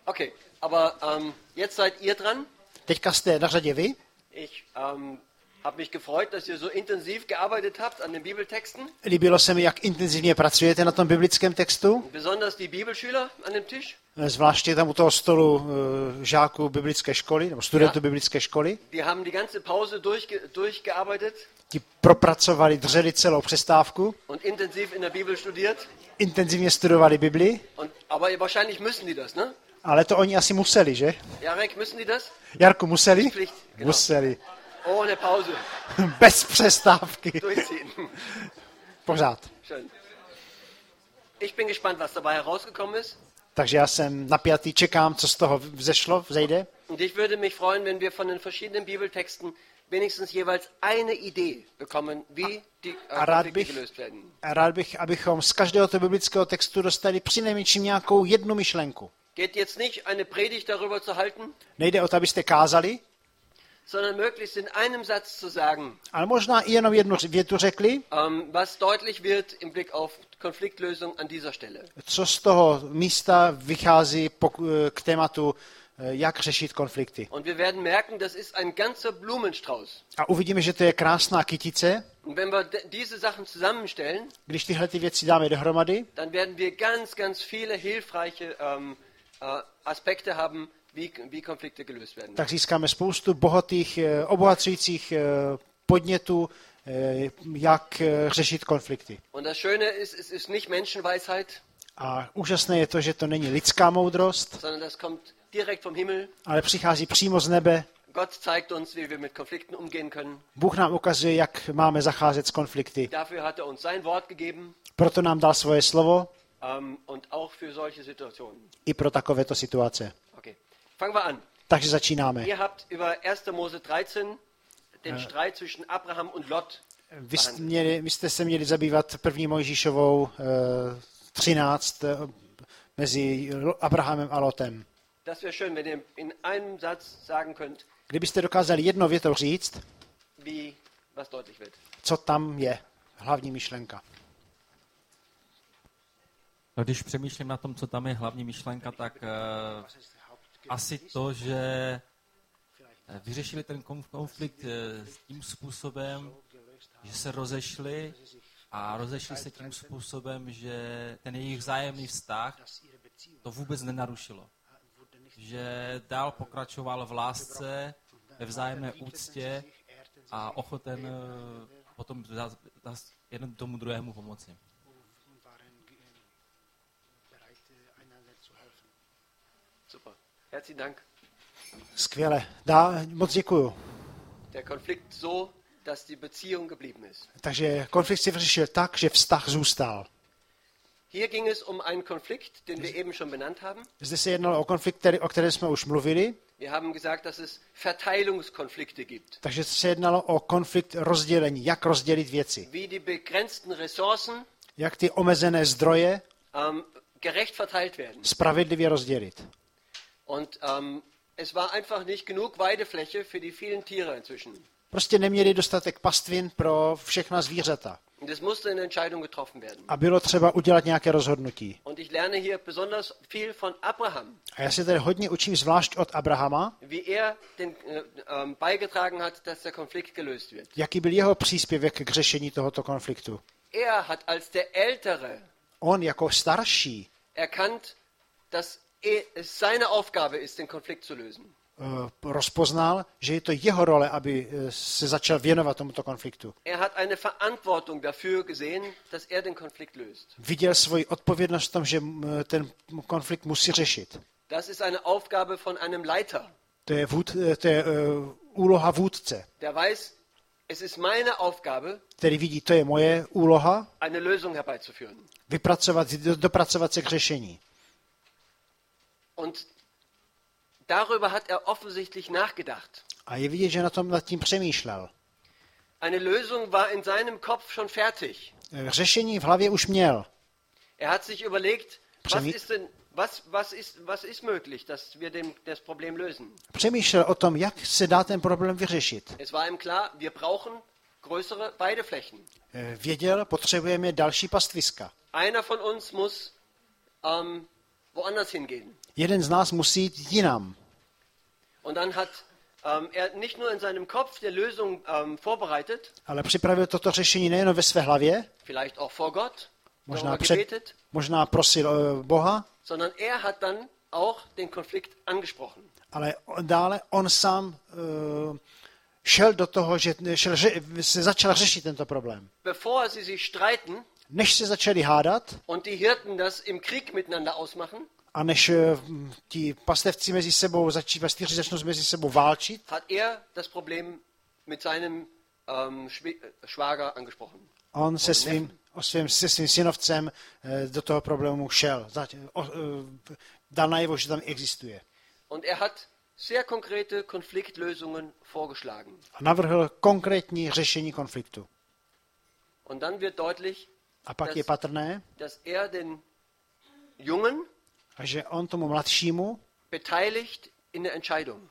Okay, aber jetzt seid ihr dran. Teďka jste na řadě vy. Ich habe mich gefreut, dass ihr so intensiv gearbeitet habt an den Bibeltexten. Líbilo se mi, jak intenzivně pracujete na tom biblickém textu. Besonders die Bibelschüler an dem Tisch. Zvláště tam u toho stolu žáků biblické školy, nebo studentů biblické školy. Die haben die ganze Pause durchgearbeitet. Ti propracovali, dřeli celou přestávku. Und intensiv in der Bibel studiert. Intenzivně studovali Bibli. Aber wahrscheinlich müssen die das, ne? Ale to oni asi museli, že? Jarek, müssen die das? Jarku, museli? Pflicht, genau. Museli. Ohne Pause. Bez přestávky. Durchziehen. Pořád. Schön. Ich bin gespannt, was dabei herausgekommen ist. Takže já jsem napjatý, čekám, co z toho vzejde. Und ich würde mich freuen, wenn wir von den verschiedenen Bibeltexten wenigstens jeweils eine Idee bekommen, wie die Konflikte gelöst werden. A rád bych, abychom z každého toho biblického textu dostali přinejmenším nějakou jednu myšlenku. Geht jetzt nicht eine Predigt darüber zu halten, Nejde o to, abyste kázali, sondern möglichst in einem Satz zu sagen, ale možná i jenom jednu větu řekli, was deutlich wird im Blick auf Konfliktlösung an dieser Stelle. co z toho místa vychází k tématu, jak řešit konflikty. Und wir werden merken, das ist ein ganzer Blumenstrauß. A uvidíme, že to je krásná kytice. Und wenn wir diese Sachen zusammenstellen, Když tyhle ty věci dáme dohromady, dann werden wir ganz viele hilfreiche Aspekte haben, wie Konflikte gelöst werden. tak získáme spoustu bohatých, obohacujících podnětů, jak řešit konflikty. Und das Schöne ist, es ist nicht Menschenweisheit, A úžasné je to, že to není lidská moudrost, sondern das kommt direkt vom Himmel. ale přichází přímo z nebe. Gott zeigt uns, wie wir mit Konflikten umgehen können. Bůh nám ukazuje, jak máme zacházet s konflikty. Dafür hat uns sein Wort gegeben, Proto nám dal svoje slovo und auch für solche Situationen. i pro takovéto situace. Okay, fangen wir an. Takže začínáme. Ihr habt über 1. Mose 13 den Streit zwischen Abraham und Lot. Vy jste se měli zabývat 1. Mojžíšovou 13 mezi Abrahamem a Lotem. Das wäre schön, wenn ihr in einem Satz sagen könnt, Kdybyste dokázali jednou větou říct, was deutlich wird. co tam je, hlavní myšlenka. No, když přemýšlím na tom, co tam je hlavní myšlenka, tak asi to, že vyřešili ten konflikt tím způsobem, že se rozešli a rozešli se tím způsobem, že ten jejich vzájemný vztah to vůbec nenarušilo. Že dál pokračoval v lásce, ve vzájemné úctě a ochoten potom jeden tomu druhému pomoci. Super. Herzlichen Dank. Skvěle. Moc děkuju. Der Konflikt so, dass die Beziehung geblieben ist. Takže konflikt si vyřešil tak, že vztah zůstal. Hier ging es um einen Konflikt, den wir eben schon benannt haben. Zde se jednalo o konflikt, o kterém jsme už mluvili. Wir haben gesagt, dass es Verteilungskonflikte gibt. Takže se jednalo o konflikt rozdělení, jak rozdělit věci. Wie die begrenzten Ressourcen Jak ty omezené zdroje gerecht verteilt werden. spravedlivě rozdělit. Und es war einfach nicht genug Weidefläche für die vielen Tiere inzwischen. Prostě neměli dostatek pastvin pro všechna zvířata. Und es musste eine Entscheidung getroffen werden. A bylo třeba udělat nějaké rozhodnutí. Und ich lerne hier besonders viel von Abraham. A já se tady hodně učím zvlášť od Abrahama, Wie er beigetragen hat, dass der Konflikt gelöst wird. jaký byl jeho příspěvek k řešení tohoto konfliktu. Er hat als der Ältere On jako starší erkannt, dass es seine Aufgabe ist, den Konflikt zu lösen. rozpoznal, že je to jeho role, aby se začal věnovat tomuto konfliktu. Er hat eine Verantwortung dafür gesehen, dass er den Konflikt löst. Viděl svoji odpovědnost v tom, že ten konflikt musí řešit. Das ist eine Aufgabe von einem Leiter. To je úloha vůdce, Der weiß, es ist meine Aufgabe, který vidí, to je moje úloha, eine Lösung herbeizuführen. dopracovat se k řešení. Und darüber hat er offensichtlich nachgedacht. A je vidět, že nad tím přemýšlel. Eine Lösung war in seinem Kopf schon fertig. Řešení v hlavě už měl. Er hat sich überlegt, was ist möglich, dass wir das Problem lösen. Přemýšlel o tom, jak se dá ten problém vyřešit. Es war ihm klar, wir brauchen größere Weideflächen. Věděl, potřebujeme další pastviska. Einer von uns muss woanders hingehen. Jeden z nás musí jít jinam. Und dann hat er nicht nur in seinem Kopf die Lösung vorbereitet, Ale připravil toto řešení nejen ve své hlavě, vielleicht auch vor Gott, darüber možná, gebetet, možná prosil Boha, sondern er hat dann auch den Konflikt angesprochen. ale dále on sám šel do toho, že se začal řešit tento problém. Bevor sie sich streiten Než se začali hádat und die Hirten das im Krieg miteinander ausmachen, a než ti pastevci mezi sebou, pastýři začnou mezi sebou válčit, hat er das Problem mit seinem Schwager angesprochen. on se svým synovcem do toho problému šel. Dal najevo, že tam existuje. Und er hat sehr konkrete Konfliktlösungen vorgeschlagen. A navrhl konkrétní řešení konfliktu. Und dann wird deutlich, A pak je patrné, dass er den Jungen že on tomu mladšímu beteiligt in der Entscheidung.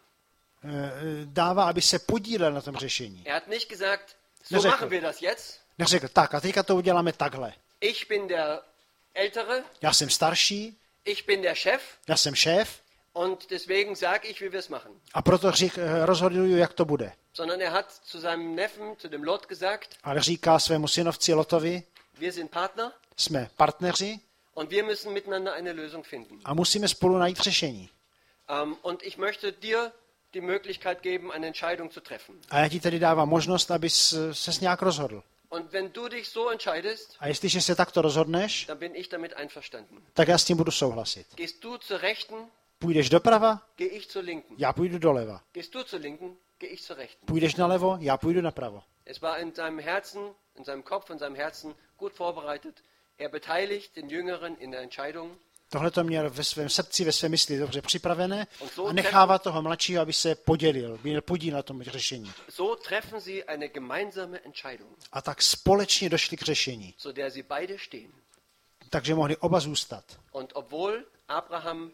dává, aby se podílel na tom řešení. Er hat nicht gesagt, so Neřekl. machen wir das jetzt. Neřekl, tak a teďka to uděláme takhle. Ich bin der Ältere, Já jsem starší, ich bin der Chef já jsem šéf und deswegen sage ich, wie wir es machen. a proto rozhoduju, jak to bude. Sondern er hat zu seinem Neffen, zu dem Lot gesagt, Ale říká svému synovci Lotovi, wir sind Partner jsme partneři und wir müssen miteinander eine Lösung finden. a musíme spolu najít řešení. Und ich möchte dir die Möglichkeit geben, eine Entscheidung zu treffen. A já ti tedy dávám možnost, abys ses nějak rozhodl. Und wenn du dich so entscheidest, A jestliže se takto rozhodneš, dann bin ich damit einverstanden. tak já s tím budu souhlasit. Gehst du zur Rechten, Půjdeš doprava, gehe ich zur Linken. já půjdu doleva. Gehst du zur Linken, gehe ich zur Rechten. Půjdeš nalevo, já půjdu napravo. Es war in seinem Herzen, in seinem Kopf, in seinem Herzen gut vorbereitet. Er beteiligt den Jüngeren in der Entscheidung. Tohle to měl ve svém srdci, ve své mysli dobře připravené a nechává toho mladšího, aby se podělil, měl podíl na tom řešení. So treffen sie eine gemeinsame Entscheidung, A tak společně došli k řešení. zu der sie beide stehen. Takže mohli oba zůstat. Und obwohl Abraham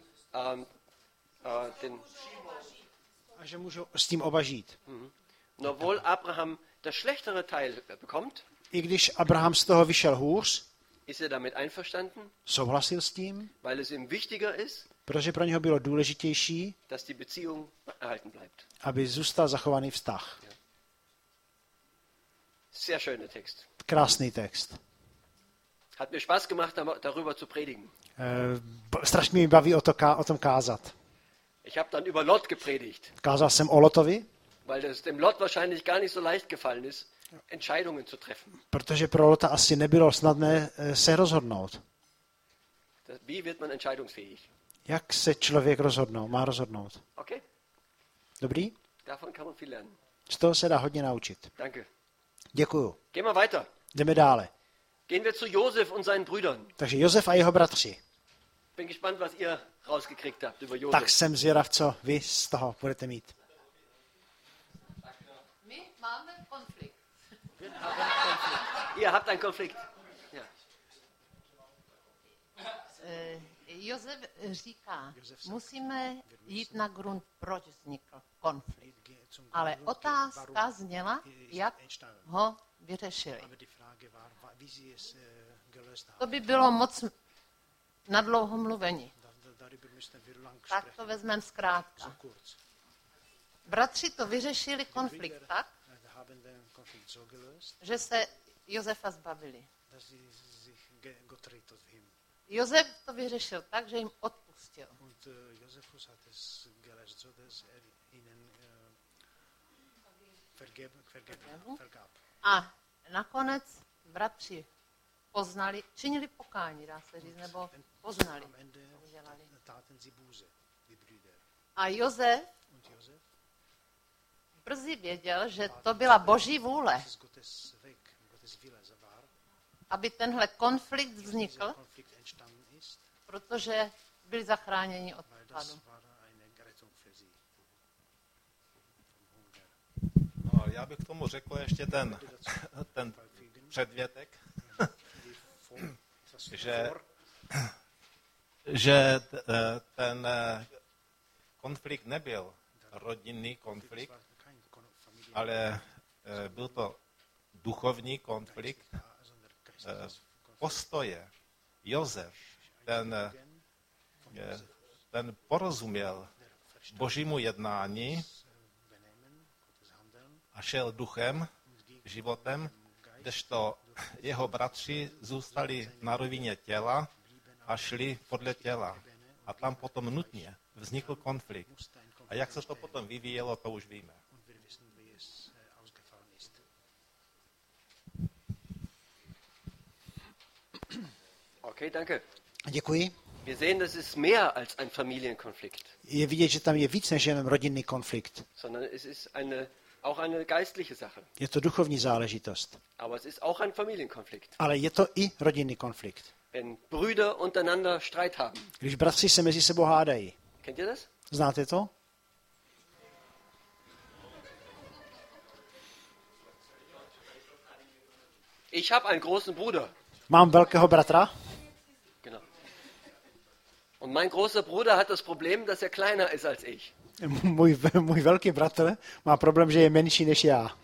A že můžou s tím oba žít. obwohl Abraham das schlechtere Teil bekommt, I když Abraham z toho vyšel hůř, ist er damit einverstanden, souhlasil s tím, weil es ihm wichtiger ist, protože pro něho bylo důležitější, dass die Beziehung erhalten bleibt. aby zůstal zachovaný vztah. Sehr schöner Text. Krásný text. Hat mir Spaß gemacht, darüber zu predigen. Strašně mi baví o tom kázat. Ich habe dann über Lot gepredigt, Kázal jsem o Lotovi, weil es dem Lot wahrscheinlich gar nicht so leicht gefallen ist, Entscheidungen zu treffen. protože pro Lota asi nebylo snadné se rozhodnout. Wie wird man entscheidungsfähig? Jak se člověk má rozhodnout? Okay, Dobrý? davon kann man viel lernen. Z toho se dá hodně naučit. Danke. Děkuju. Gehen wir weiter. Jdeme dále. Gehen wir zu Josef und seinen Brüdern. Takže Josef a jeho bratři. Bin gespannt, was ihr rausgekriegt habt über Tak Josef. jsem zvědav, co vy z toho budete mít. My máme konflikt. Ihr habt einen Konflikt. Ja. Josef říká, musíme jít na grunt, proč vznikl konflikt. Ale otázka zněla, jak ho vyřešili. To by bylo moc na dlouho mluvení. Tak to vezmeme zkrátka. Bratři to vyřešili konflikt tak, že se Josefa zbavili. Josef to vyřešil tak, že jim odpustil. A nakonec bratři činili pokání, dá se říct, nebo poznali, co udělali. A Josef brzy věděl, že to byla Boží vůle, aby tenhle konflikt vznikl, protože byli zachráněni od pádu. No, já bych k tomu řekl ještě ten předvětek, že ten konflikt nebyl rodinný konflikt, ale byl to duchovní konflikt postoje. Josef, ten ten porozuměl Božímu jednání a šel duchem, životem, kdežto jeho bratři zůstali na rovině těla a šli podle těla. A tam potom nutně vznikl konflikt. A jak se to potom vyvíjelo, to už víme. Okay, danke. Děkuji. Wir sehen, das ist mehr als ein Familienkonflikt, Je vidět, že tam je víc než jenom rodinný konflikt. sondern es ist auch eine geistliche Sache. Je to duchovní záležitost. Aber es ist auch ein Familienkonflikt. Ale je to i rodinný konflikt. Wenn Brüder untereinander Streit haben. Když bratři se mezi sebou hádají. Kennt ihr das? Znáte to? Ich habe einen großen Bruder. Mám velkého bratra Genau. Und mein großer Bruder hat das Problem, dass er kleiner ist als ich. můj velký bratr má problém, že je menší než já.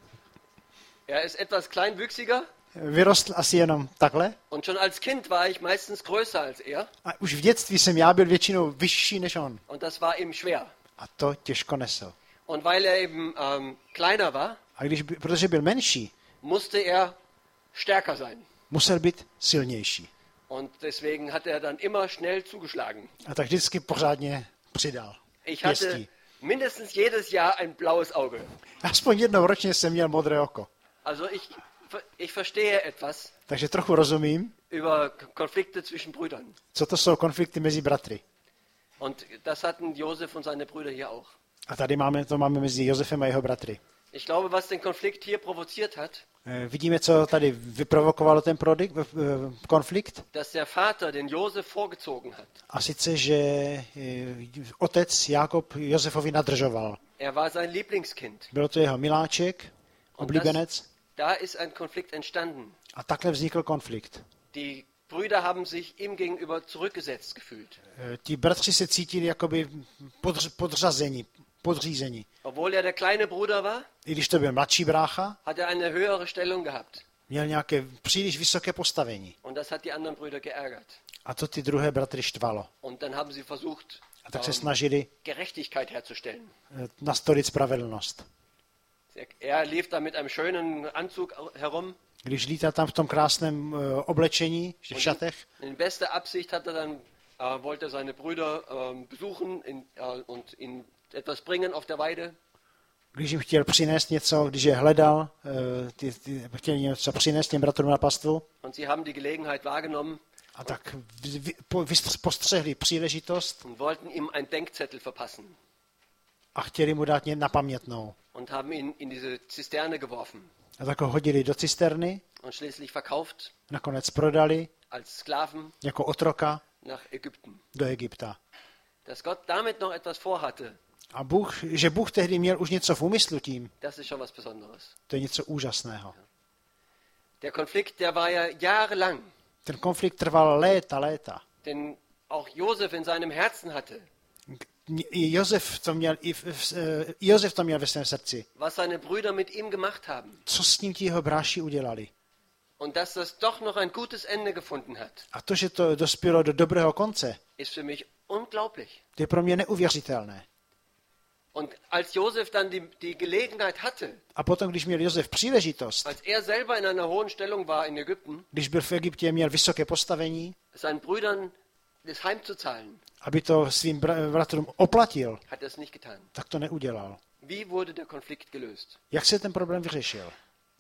Er ist etwas kleinwüchsiger Vyrostl asi jenom takhle und schon als Kind war ich meistens größer als er a už v dětství jsem já byl většinou vyšší než on. und das war ihm schwer. A to těžko nesl. Und weil er eben kleiner war, A protože byl menší, musste er stärker sein. musel být silnější. Und deswegen hat er dann immer schnell zugeschlagen. A tak vždycky pořádně přidal. Ich hatte Pěstí. mindestens jedes Jahr ein blaues Auge. Aspoň jednou ročně jsem měl modré oko. Also ich verstehe etwas Takže trochu rozumím, über Konflikte zwischen Brüdern. co to jsou konflikty mezi bratry. Und das hatten Josef und seine Brüder hier auch. A tady máme mezi Josefem a jeho bratry. Ich glaube, was den Konflikt hier provoziert hat, Vidíme, co tady vyprovokovalo ten konflikt. dass der Vater den Josef vorgezogen hat. A sice, že otec Jákob Josefovi nadržoval. Er war sein Lieblingskind. Byl to jeho miláček, oblíbenec. Da ist ein Konflikt entstanden. A takhle vznikl konflikt. Die Brüder haben sich ihm gegenüber zurückgesetzt gefühlt. Ti bratři se cítili jakoby podřízení. Obwohl er der kleine Bruder war, I když to byl mladší brácha, hat er eine höhere Stellung gehabt. měl nějaké příliš vysoké postavení. Und das hat die anderen Brüder geärgert. A to ty druhé bratry štvalo. Und dann haben sie versucht, A tak se snažili Gerechtigkeit herzustellen. nastolit spravedlnost. Er lief da mit einem schönen Anzug herum. Když lítá tam v tom krásném oblečení, v šatech, In bester Absicht hat er dann, wollte seine Brüder besuchen und ihnen etwas bringen auf der Weide. když jim chtěl přinést něco, když je hledal, chtěl něco přinést těm bratrům na pastvu, Und sie haben die Gelegenheit wahrgenommen a tak postřehli příležitost und wollten ihm einen Denkzettel verpassen a chtěli mu dát na pamětnou. und haben ihn in diese Zisterne geworfen A tak ho hodili do cisterny, und schließlich verkauft nakonec prodali als Sklaven jako otroka nach Ägypten. do Egypta. Dass Gott damit noch etwas vorhatte, A že Bůh tehdy měl už něco v úmyslu tím, das ist schon was Besonderes. to je něco úžasného. Der Konflikt, der war ja jahrelang, Ten konflikt trval léta. den auch Josef in seinem Herzen hatte, Josef to měl ve svém srdci. was seine Brüder mit ihm gemacht haben. Co s ním ti jeho bráši udělali? Und dass das doch noch ein gutes Ende gefunden hat, A to, že to dospělo do dobrého konce, ist für mich unglaublich. to je pro mě neuvěřitelné. Und als Josef dann die Gelegenheit hatte, A potom, když měl Josef příležitost, als er selber in einer hohen Stellung war in Ägypten, když byl v Egyptě, měl vysoké postavení, seinen Brüdern das heimzuzahlen, aby to svým bratrům oplatil, hat er es nicht getan. tak to neudělal. Wie wurde der Konflikt gelöst? Jak se ten problém vyřešil?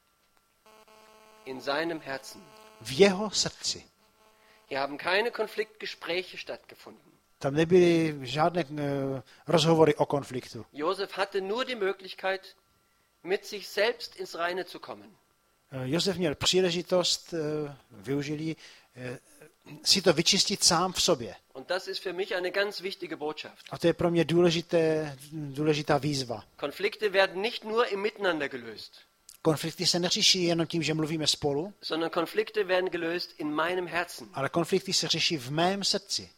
In seinem Herzen. V jeho srdci. Hier haben keine Konfliktgespräche stattgefunden. Tam nebyly žádné rozhovory o konfliktu. Josef hatte nur die Möglichkeit, mit sich selbst ins Reine zu kommen. Josef měl příležitost, využili si to vyčistit sám v sobě. Und das ist für mich eine ganz wichtige Botschaft. A to je pro mě důležitá výzva. Konflikte werden nicht nur im Miteinander gelöst, Konflikty se neřeší jenom tím, že mluvíme spolu, sondern Konflikte werden gelöst in meinem Herzen. ale konflikty se řeší v mém srdci.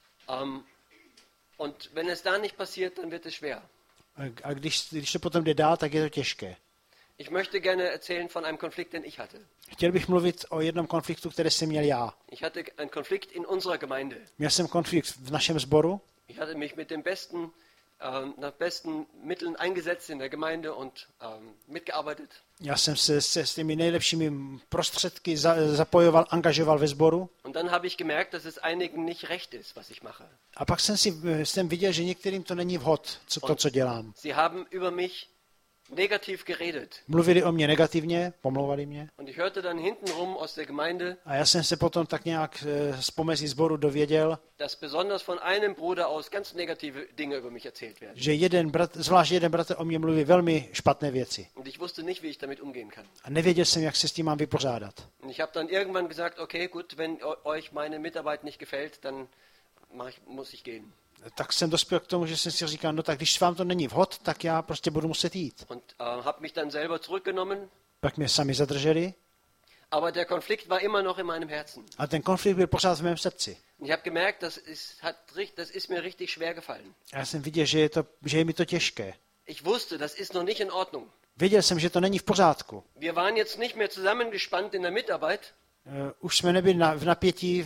Und wenn es da nicht passiert, dann wird es schwer. A když to potom jde dál, tak je to těžké. Ich möchte gerne erzählen von einem Konflikt, den ich hatte. Chtěl bych mluvit o jednom konfliktu, který jsem měl já. Ich hatte einen Konflikt in unserer Gemeinde. Měl jsem konflikt v našem sboru. Ich hatte mich mit dem nach besten Mitteln eingesetzt in der Gemeinde und mitgearbeitet. Já jsem se s těmi nejlepšími prostředky zapojoval, angažoval ve sboru. Und dann habe ich gemerkt, dass es einigen nicht recht ist, was ich mache. A pak jsem viděl, že některým to není vhod, co dělám. Sie haben über mich negativ geredet. Mluvili o mě negativně, pomlouvali mě. Und ich hörte dann hintenrum aus der Gemeinde, A já jsem se potom tak nějak z pomezí sboru dověděl, dass besonders von einem Bruder aus ganz negative Dinge über mich erzählt werden. že zvlášť jeden bratr o mě mluví velmi špatné věci. Und ich wusste nicht, wie ich damit umgehen kann. A nevěděl jsem, jak se s tím mám vypořádat. Und ich habe dann irgendwann gesagt, okay, gut, wenn euch meine Mitarbeit nicht gefällt, dann muss ich gehen. Tak jsem dospěl k tomu, že jsem si říkal, no tak když vám to není vhod, tak já prostě budu muset jít. Und habe mich dann selber zurückgenommen. Pak mě sami zadrželi. Aber der Konflikt war immer noch in meinem Herzen. A ten konflikt byl pořád v mém srdci. Und ich habe gemerkt, das ist mir richtig schwer gefallen. A já jsem viděl, že je mi to těžké. Ich wusste, das ist noch nicht in Ordnung. Věděl jsem, že to není v pořádku. Wir waren jetzt nicht mehr zusammengespannt in der Mitarbeit. Už jsme nebyli v napětí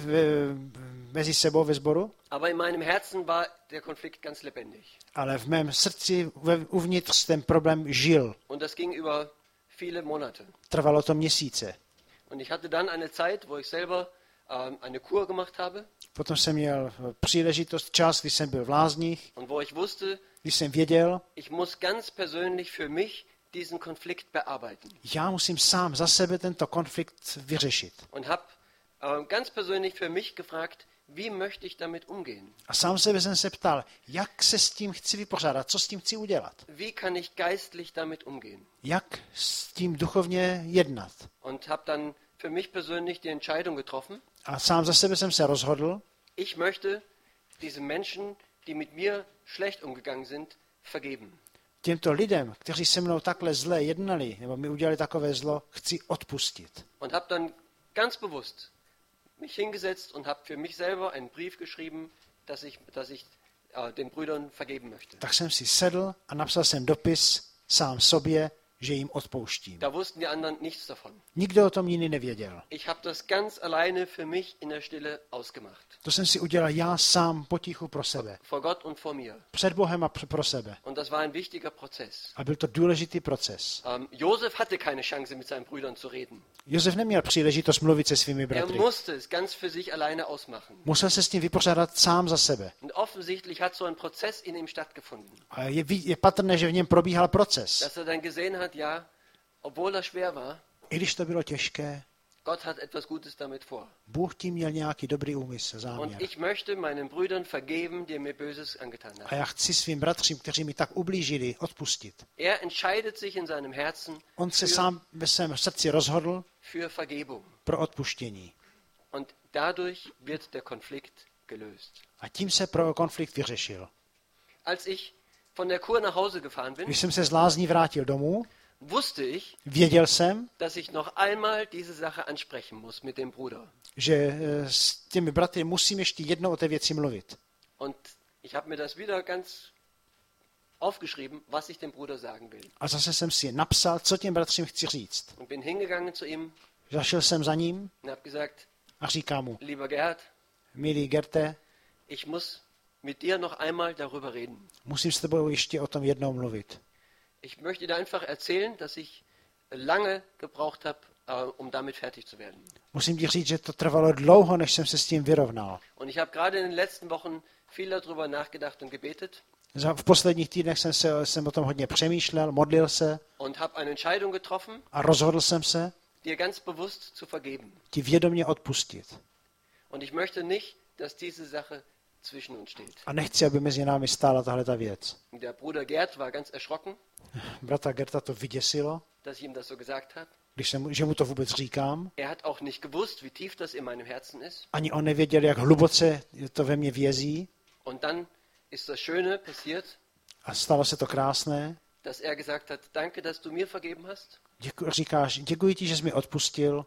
mezi sebou ve sboru. Aber in meinem Herzen war der Konflikt ganz lebendig. Ale v mém srdci uvnitř ten problém žil. Und das ging über viele Monate. Trvalo to měsíce. Und ich hatte dann eine Zeit, wo ich selber eine Kur gemacht habe. Potom jsem měl příležitost, čas, kdy jsem byl v lázních. Und wo ich wusste, když jsem věděl, ich muss ganz persönlich für mich diesen Konflikt bearbeiten. Já musím sám za sebe tento konflikt vyřešit. Und habe ganz persönlich für mich gefragt, wie möchte ich damit umgehen? A sám sebe jsem se ptal, jak se s tím chci vypořádat, co s tím chci udělat. Wie kann ich geistlich damit umgehen? Jak s tím duchovně jednat. Und habe dann für mich persönlich die Entscheidung getroffen. A sám za sebe jsem se rozhodl. Ich möchte diese Menschen, die mit mir schlecht umgegangen sind, vergeben. Těmto lidem, kteří se mnou takhle zle jednali, nebo mi udělali takové zlo, chci odpustit. Und habe dann ganz bewusst mich hingesetzt und habe für mich selber einen Brief geschrieben, dass ich den Brüdern vergeben möchte. Tak jsem si sedl a napsal jsem dopis sám sobě, že jim odpouštím. Da wussten die anderen nichts davon. Nikdo o tom jiný nevěděl. Ich habe das ganz alleine für mich in der Stille ausgemacht. To jsem si udělal já sám potichu pro sebe. Vor Gott und vor mir. Před Bohem a pro sebe. Und das war ein wichtiger Prozess. A byl to důležitý proces. Josef hatte keine Chance, mit seinen Brüdern zu reden. Josef neměl příležitost mluvit se svými bratry. musste es ganz für sich alleine ausmachen. Musel se s tím vypořádat sám za sebe. Und offensichtlich hat so ein Prozess in ihm stattgefunden. A je patrné, že v něm probíhal proces. Dass dann gesehen hat, ja, obwohl das schwer war, I když to bylo těžké, Gott hat etwas Gutes damit vor. Bůh tím měl nějaký dobrý úmysl, záměr. Und ich möchte meinen Brüdern vergeben, die mir Böses angetan A haben. já chci svým bratřím, kteří mi tak ublížili, odpustit. Entscheidet sich in seinem Herzen On se sám ve svém srdci rozhodl für Vergebung. pro odpuštění. Und dadurch wird der Konflikt gelöst. A tím se pro konflikt vyřešil. Als ich von der Kur nach Hause gefahren bin, Když jsem se z lázní vrátil domů, wusste ich, věděl jsem, dass ich noch einmal diese Sache ansprechen muss mit dem Bruder. že s těmi bratry musím ještě jednou o té věci mluvit. Und ich habe mir das wieder ganz aufgeschrieben, was ich dem Bruder sagen will. A zase jsem si napsal, co těm bratřím chci říct. Und bin hingegangen zu ihm Zašel jsem za ním und habe gesagt, a říkám mu, lieber Gerhard, milý Gerte, ich muss mit dir noch einmal darüber reden. musím s tebou ještě o tom jednou mluvit. Ich möchte dir einfach erzählen, dass ich lange gebraucht habe, um damit fertig zu werden. Musím ti říct, že to trvalo dlouho, než jsem se s tím vyrovnal. Und ich habe gerade in den letzten Wochen viel darüber nachgedacht und gebetet. V posledních týdnech jsem o tom hodně přemýšlel, modlil se Und habe eine Entscheidung getroffen, a rozhodl jsem se dir ganz bewusst zu vergeben. ti vědomě odpustit. Und ich möchte nicht, dass diese Sache zwischen uns steht. A nechci, aby mezi námi stála tahleta věc. Der Bruder Gerd war ganz erschrocken, Bratra Gerta to vyděsilo, dass ich ihm das so gesagt habe. že mu to vůbec říkám. Er hat auch nicht gewusst, wie tief das in meinem Herzen ist. Ani on nevěděl, jak hluboce to ve mně vězí. Und dann ist das Schöne passiert, A stalo se to krásné. dass er gesagt hat, danke, dass du mir vergeben hast. Říkáš, děkuji ti, že jsi mi odpustil.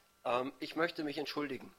Ich möchte mich entschuldigen.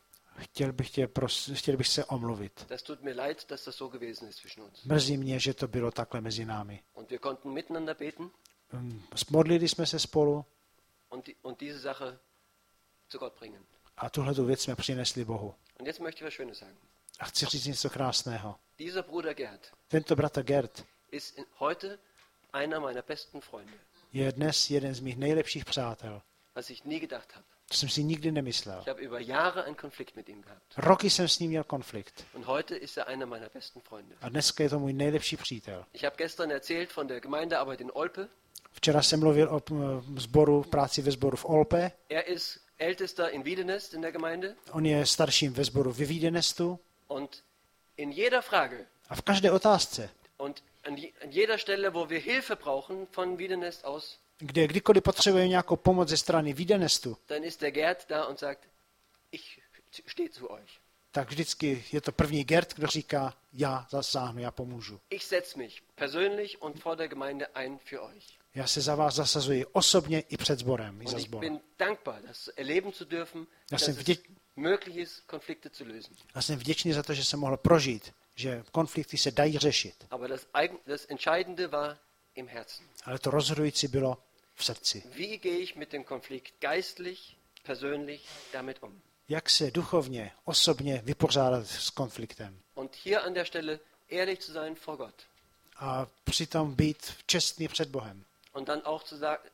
Chtěl bych se omluvit. Das tut mir leid, dass das so gewesen ist zwischen uns. Mrzí mě, že to bylo takhle mezi námi. Und wir konnten miteinander beten. Modlili jsme se spolu und diese Sache zu Gott bringen. a tuhletu věc jsme přinesli Bohu. Und jetzt möchte ich was Schönes sagen. A chci říct něco krásného. Dieser Bruder Gerd Tento bratr Gerd ist heute einer meiner besten Freunde, je dnes jeden z mých nejlepších přátel. was ich nie gedacht habe. To jsem si nikdy nemyslel. Ich habe über Jahre einen Konflikt mit ihm gehabt. Roky jsem s ním měl konflikt. Und heute ist er einer meiner besten Freunde. A dneska je to můj nejlepší přítel. Ich habe gestern erzählt von der Gemeindearbeit in Olpe. Včera jsem mluvil o sboru, práci ve sboru v Olpe. Er ist Ältester in Wiedenest in der Gemeinde. On je starším ve sboru ve Wiedenestu. Und in jeder Frage A v každé otázce, und an jeder Stelle, wo wir Hilfe brauchen von Wiedenest aus, kde kdykoliv potřebujeme nějakou pomoc ze strany Wiedenestu, dann ist der Gerd da und sagt, ich stehe zu euch. tak vždycky je to první Gerd, kdo říká, já zasáhnu, já pomůžu. Ich setze mich persönlich und vor der Gemeinde ein für euch. Já se za vás zasazuji osobně i před sborem, i Und za ich sbor. bin dankbar, das erleben zu dürfen, dass jsem es möglich ist, Konflikte zu lösen. Já jsem vděčný za to, že jsem mohl prožít, že konflikty se dají řešit. Aber das Entscheidende war im Herzen. Ale to rozhodující bylo v srdci. Wie gehe ich mit dem Konflikt geistlich, persönlich damit um? Jak se duchovně, osobně vypořádat s konfliktem. Und hier an der Stelle ehrlich zu sein vor Gott. A přitom být čestný před Bohem. Und dann auch zu sagen,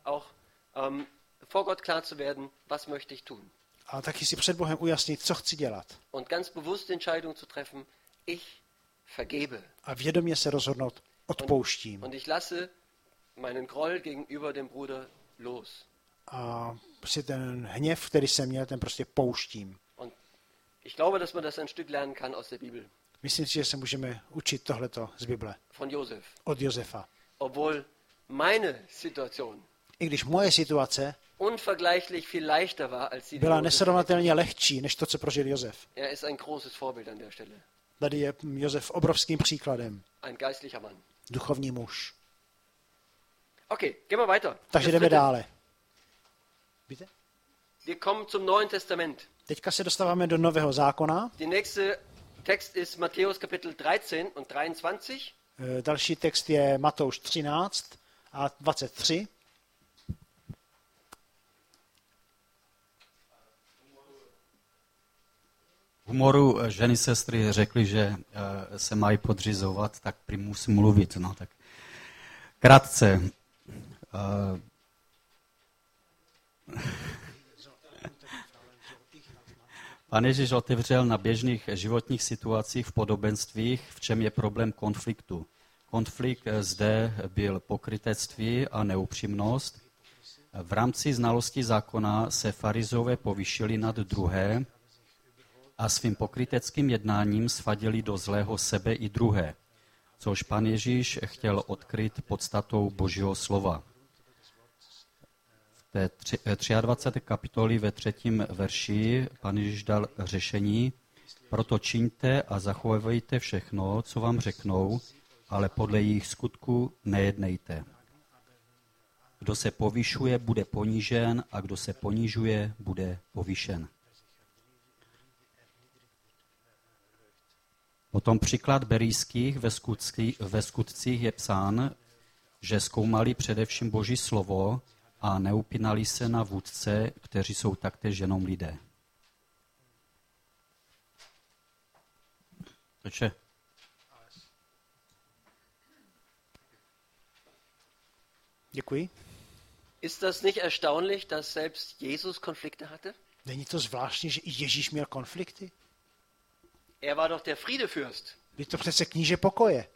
vor Gott klar zu werden, was möchte ich tun. A taky si před Bohem ujasnit, co chci dělat. Und ganz bewusst die Entscheidung zu treffen, ich vergebe. A vědomě se rozhodnout, odpouštím. Und ich lasse meinen Groll gegenüber dem Bruder los. A prostě ten hněv, který jsem měl, ten prostě pouštím. Und ich glaube, dass man das ein Stück lernen kann aus der Bibel. Myslím si, že se můžeme učit tohleto z Bible. Von Josef. Od Josefa. Obwohl meine Situation I když moje situace unvergleichlich viel leichter war als die byla Josef. nesrovnatelně lehčí, než to, co prožil Josef. Er ist ein großes Vorbild an der Stelle. Tady je Josef obrovským příkladem. Ein geistlicher Mann. Duchovní muž. Okay, gehen wir weiter. Takže Das jdeme dritte. dále. Bitte? Wir kommen zum Neuen Testament. Teďka se dostáváme do Nového zákona. Der nächste Text ist Matthäus Kapitel 13 und 23. Další text je Matouš 13 a 23. V humoru ženy sestry řekly, že se mají podřizovat, tak prý musím mluvit. No, tak krátce. Pán Ježíš otevřel na běžných životních situacích v podobenstvích, v čem je problém konfliktu. Konflikt zde byl pokrytectví a neupřímnost. V rámci znalosti zákona se farizové povýšili nad druhé a svým pokryteckým jednáním svadili do zlého sebe i druhé, což Pán Ježíš chtěl odkryt podstatou Božího slova. V té 23. kapitoli ve 3. verši Pán Ježíš dal řešení: proto čiňte a zachovejte všechno, co vám řeknou, ale podle jejich skutku nejednejte. Kdo se povyšuje, bude ponížen, a kdo se ponižuje, bude povýšen. Potom příklad berijských ve skutcích je psán, že zkoumali především Boží slovo a neupínali se na vůdce, kteří jsou taktéž jenom lidé. Takže Děkuji. Ist das nicht erstaunlich, dass selbst Jesus Konflikte hatte? Není to zvláštní, že i Ježíš měl konflikty? Er war doch der Friedefürst. Je to přece kníže pokoje.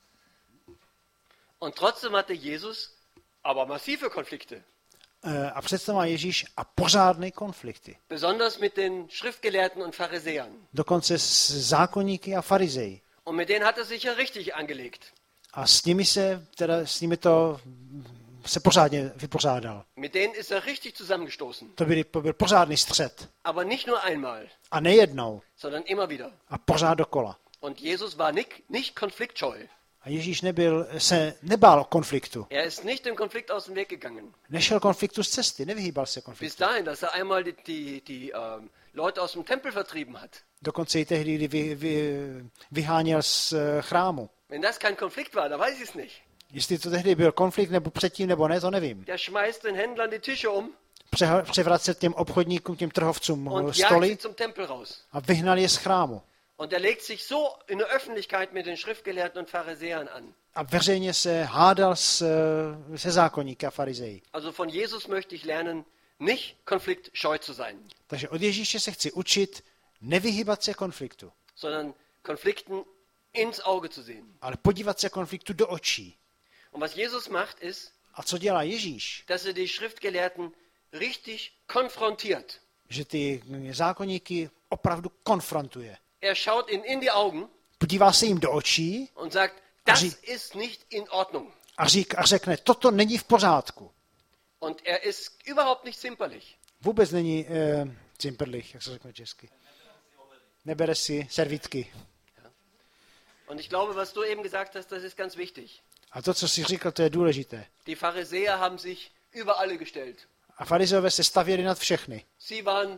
Und trotzdem hatte Jesus aber massive Konflikte. A přesto má Ježíš a pořádné konflikty. Besonders mit den Schriftgelehrten und Pharisäern. Dokonce s zákonníky a farizeji. Und mit denen hat er sich ja richtig angelegt. A s nimi to se pořádně vypořádal. Mit denen ist er richtig zusammengestoßen. To byl pořádný střet. Aber nicht nur einmal, A nejednou. sondern immer wieder. A pořád dokola. Und Jesus war nicht konfliktscheu. A Ježíš se nebál konfliktu. Er ist nicht dem Konflikt aus dem Weg gegangen. Nešel konfliktu z cesty, nevyhýbal se Bis konfliktu. dahin, dass er einmal die Leute aus dem Tempel vertrieben hat. Dokonce i tehdy, kdy vyháněl z chrámu. Wenn das kein Konflikt war, dann weiß ich es nicht. Jestli to tehdy byl konflikt, nebo předtím, nebo ne, to nevím. Der schmeißt den Händlern die Tische um Převracet těm obchodníkům, těm trhovcům und jagt stoly sie zum Tempel raus. a vyhnal je z chrámu. Und er legt sich so in der Öffentlichkeit mit den Schriftgelehrten und Pharisäern an. A veřejně se hádal se zákonníky a farizeji. Also von Jesus möchte ich lernen, nicht konfliktscheu zu sein, Takže od Ježíše se chci učit nevyhýbat se konfliktu, sondern Konflikten ins Auge zu sehen. ale podívat se konfliktu do očí. Und was Jesus macht, ist, A co dělá Ježíš? dass er die Schriftgelehrten richtig konfrontiert. Že ty zákonníky opravdu konfrontuje. Er schaut ihnen in die Augen Podívá se jim do očí und sagt, das ist nicht in Ordnung. a řekne, toto není v pořádku. Und er ist überhaupt nicht zimperlich. Vůbec není cimperlich, jak se řekne česky. Nebere si servítky. Und ich glaube, was du eben gesagt hast, das ist ganz wichtig. A to, co jsi říkal, to je důležité. Die Pharisäer haben sich über alle gestellt. A farizeové se stavěli nad všechny. Sie waren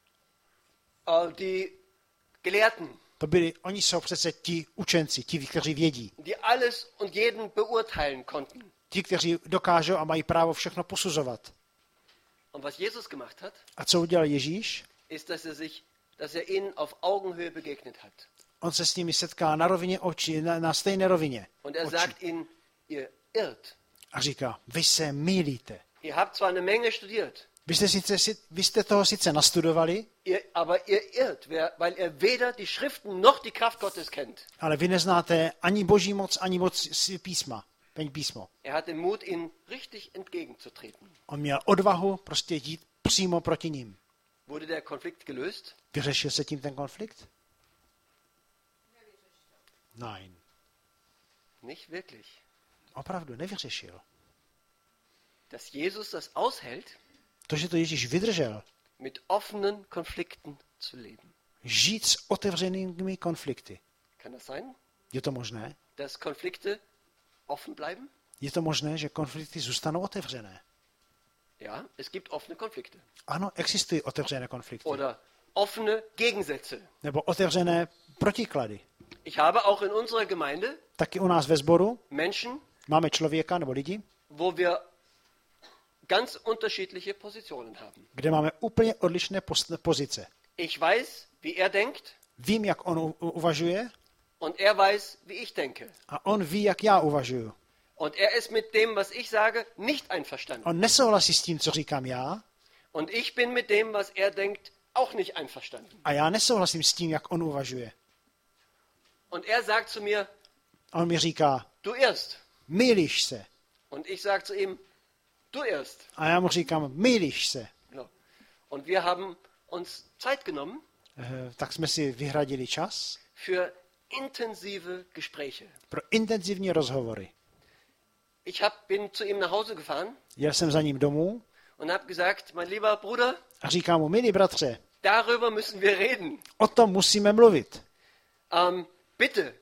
die Gelehrten, Oni jsou přece ti učenci, ti, kteří vědí. die alles und jeden beurteilen konnten. Ti, kteří dokážou a mají právo všechno posuzovat. Und was Jesus gemacht hat, A co udělal Ježíš? ist, dass er ihnen auf Augenhöhe begegnet hat. On se s nimi setká na rovině očí, na stejné rovině. Und er očí. sagt ihnen, ihr irrt. A říká, vy se mýlíte. Ihr habt zwar eine Menge studiert, Vy jste toho sice nastudovali, aber ihr irrt, weil ihr weder die Schriften noch die Kraft Gottes kennt. ale vy neznáte ani boží moc, ani moc písmo. Er hat den Mut, ihnen richtig entgegenzutreten. On měl odvahu prostě jít přímo proti ním. Wurde der Konflikt gelöst? Vyřešil se tím ten konflikt? Nein. Nicht wirklich. Opravdu nevyřešil. Dass Jesus das aushält, To, že to Ježíš vydržel, mit offenen Konflikten zu leben. žít s otevřenými konflikty. Kann das sein? Je to možné? Dass Konflikte offen bleiben? Je to možné, že konflikty zůstanou otevřené? Ja, es gibt offene Konflikte. Ano, existují otevřené konflikty. Oder offene Gegensätze. Nebo otevřené protiklady. Ich habe auch in unserer Gemeinde Taky u nás ve sboru Menschen, máme člověka nebo lidi, wo wir ganz unterschiedliche Positionen haben. kde máme úplně odlišné pozice. Ich weiß, wie er denkt, Vím, jak on uvažuje und er weiß, wie ich denke. a on ví, jak já uvažuju. Und er ist mit dem, was ich sage, nicht einverstanden. On nesouhlasí s tím, co říkám já, Und ich bin mit dem, was er denkt, auch nicht einverstanden. a já nesouhlasím s tím, jak on uvažuje. Und er sagt zu mir, A on mi říká, du irrst. mýlíš se. Und ich sage zu ihm, du irrst. A já mu říkám, mýlíš se. Genau. Und wir haben uns Zeit genommen Tak jsme si vyhradili čas für intensive Gespräche. pro intenzivní rozhovory. Ich bin zu ihm nach Hause gefahren Jel jsem za ním domů und habe gesagt, mein lieber Bruder, a říkám mu, milý bratře, darüber müssen wir reden. o tom musíme mluvit. Bitte,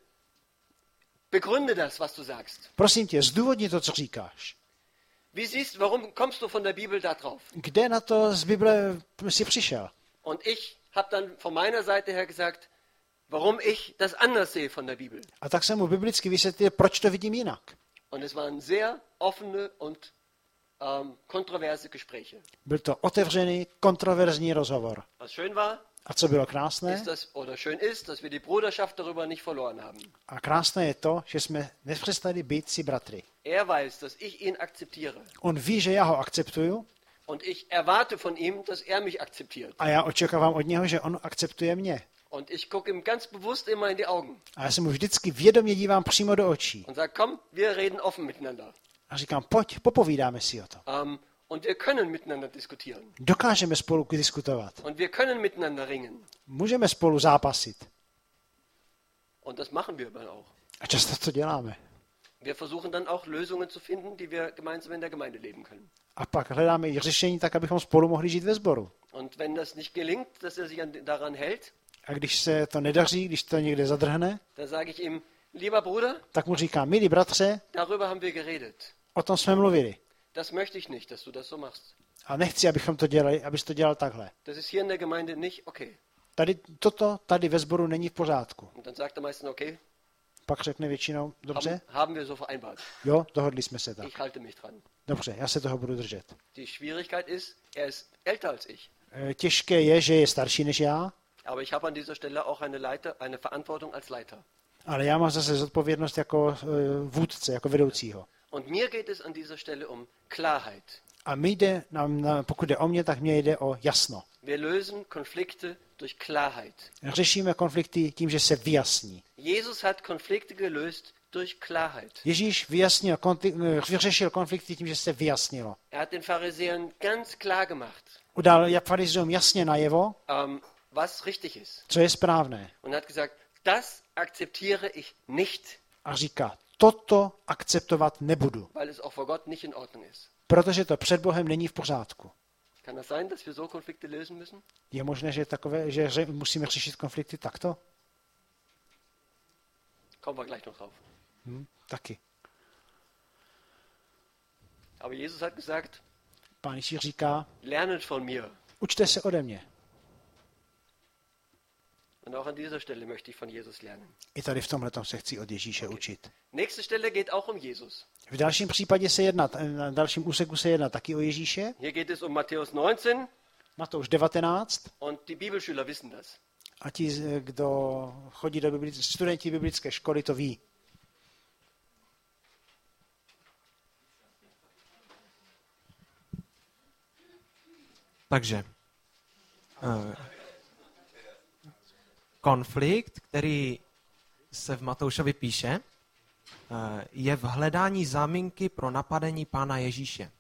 begründe das, was du sagst. Prosím tě, zdůvodni to, co říkáš. Wie siehst, warum kommst du von der Bibel da drauf? Kde na to z Bible jsi přišel? Und ich habe dann von meiner Seite her gesagt, warum ich das anders sehe von der Bibel. A tak jsem mu biblicky vysvětlil, proč to vidím jinak. Und es waren sehr offene und kontroverse Gespräche. Byl to otevřený, kontroverzní rozhovor. Was schön war, A co bylo krásné? schön ist, dass wir die Bruderschaft darüber nicht verloren haben. A krásné je to, že jsme nepřestali být si bratry. Er weiß, dass ich ihn akzeptiere. On ví, že já ho akceptuju Und ich erwarte von ihm, dass er mich akzeptiert. a já očekávám od něho, že on akceptuje mě. Und ich gucke ihm ganz bewusst immer in die Augen A já se mu vždycky vědomě dívám přímo do očí. und sage, komm, wir reden offen miteinander. A říkám, pojď, popovídáme si o to. Und wir können miteinander diskutieren. Dokážeme spolu diskutovat. Und wir können miteinander ringen. Můžeme spolu zápasit. Und das machen wir dann auch. A často to děláme. Wir versuchen dann auch Lösungen zu finden, die wir gemeinsam in der Gemeinde leben können. A pak hledáme i řešení tak, abychom spolu mohli žít ve sboru. Und wenn das nicht gelingt, dass er sich daran hält, A když se to nedaří, když to někde zadrhne, dann sage ich ihm, lieber Bruder, tak mu říkám, milý bratře, darüber haben wir geredet. o tom jsme mluvili. Das möchte ich nicht, dass du das so machst. A nechci, abychom to dělali, abys to dělal takhle. Das ist hier in der Gemeinde nicht okay. Tady ve sboru není v pořádku. Und dann sagt er meistens, okay, pak řekne většinou, dobře, Haben wir so vereinbart. jo, dohodli jsme se tak. Ich halte mich dran. Dobře, já se toho budu držet. Die Schwierigkeit ist, er ist älter als ich. Těžké je, že je starší než já, Aber ich habe an dieser Stelle auch eine Verantwortung als Leiter. ale já mám zase zodpovědnost jako vůdce, jako vedoucího. Und mir geht es an dieser Stelle um Klarheit. A mi jde, pokud jde o mě, tak mě jde o jasno. Wir lösen Konflikte durch Klarheit. Řešíme konflikty tím, že se vyjasní. Jesus hat Konflikte gelöst durch Klarheit. Ježíš vyřešil konflikty tím, že se vyjasnilo. Er hat den Pharisäern ganz klar gemacht, Udal farizeům jasně najevo, was richtig ist. co je správné. Und hat gesagt, das akzeptiere ich nicht, A říká, toto akceptovat nebudu, weil es auch vor Gott nicht in Ordnung ist. protože to před Bohem není v pořádku. Kann das sein, dass wir so Konflikte lösen müssen? Je možné, že musíme řešit konflikty takto? Kommen wir gleich noch drauf. Taky. Aber Jesus hat gesagt, Pán Ježíš říká, lernet von mir. učte se ode mě. Und auch an dieser Stelle möchte ich von Jesus lernen. I tady v tomhletom se chci od Ježíše učit. Nächste Stelle geht auch um Jesus. V dalším případě na dalším úseku se jedná taky o Ježíše. Hier geht es um Matthäus 19 Matouš 19. und die Bibelschüler wissen das. A ti, kdo chodí do studenti biblické školy, to ví. Takže konflikt, který se v Matoušovi píše, je v hledání záminky pro napadení Pána Ježíše.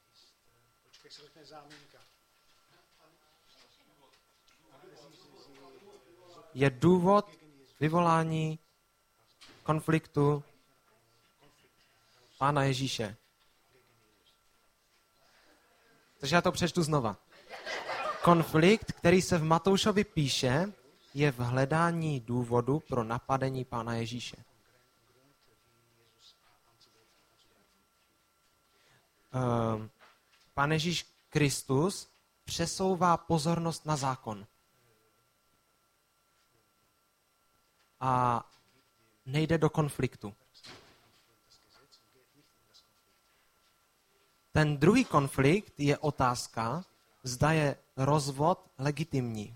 Je důvod vyvolání konfliktu Pána Ježíše. Takže já to přečtu znova. Konflikt, který se v Matoušovi píše, je v hledání důvodu pro napadení Pána Ježíše. Pán Ježíš Kristus přesouvá pozornost na zákon. A nejde do konfliktu. Ten druhý konflikt je otázka, zda je rozvod legitimní.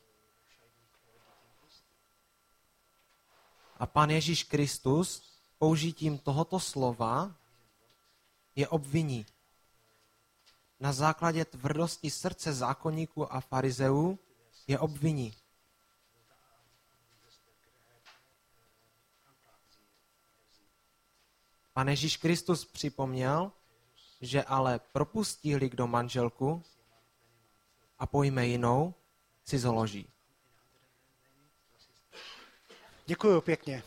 A Pán Ježíš Kristus použitím tohoto slova je obviní. Na základě tvrdosti srdce zákonníků a farizeů je obviní. Pán Ježíš Kristus připomněl, že ale propustí-li kdo manželku a pojme jinou, si založí. Děkuju pěkně.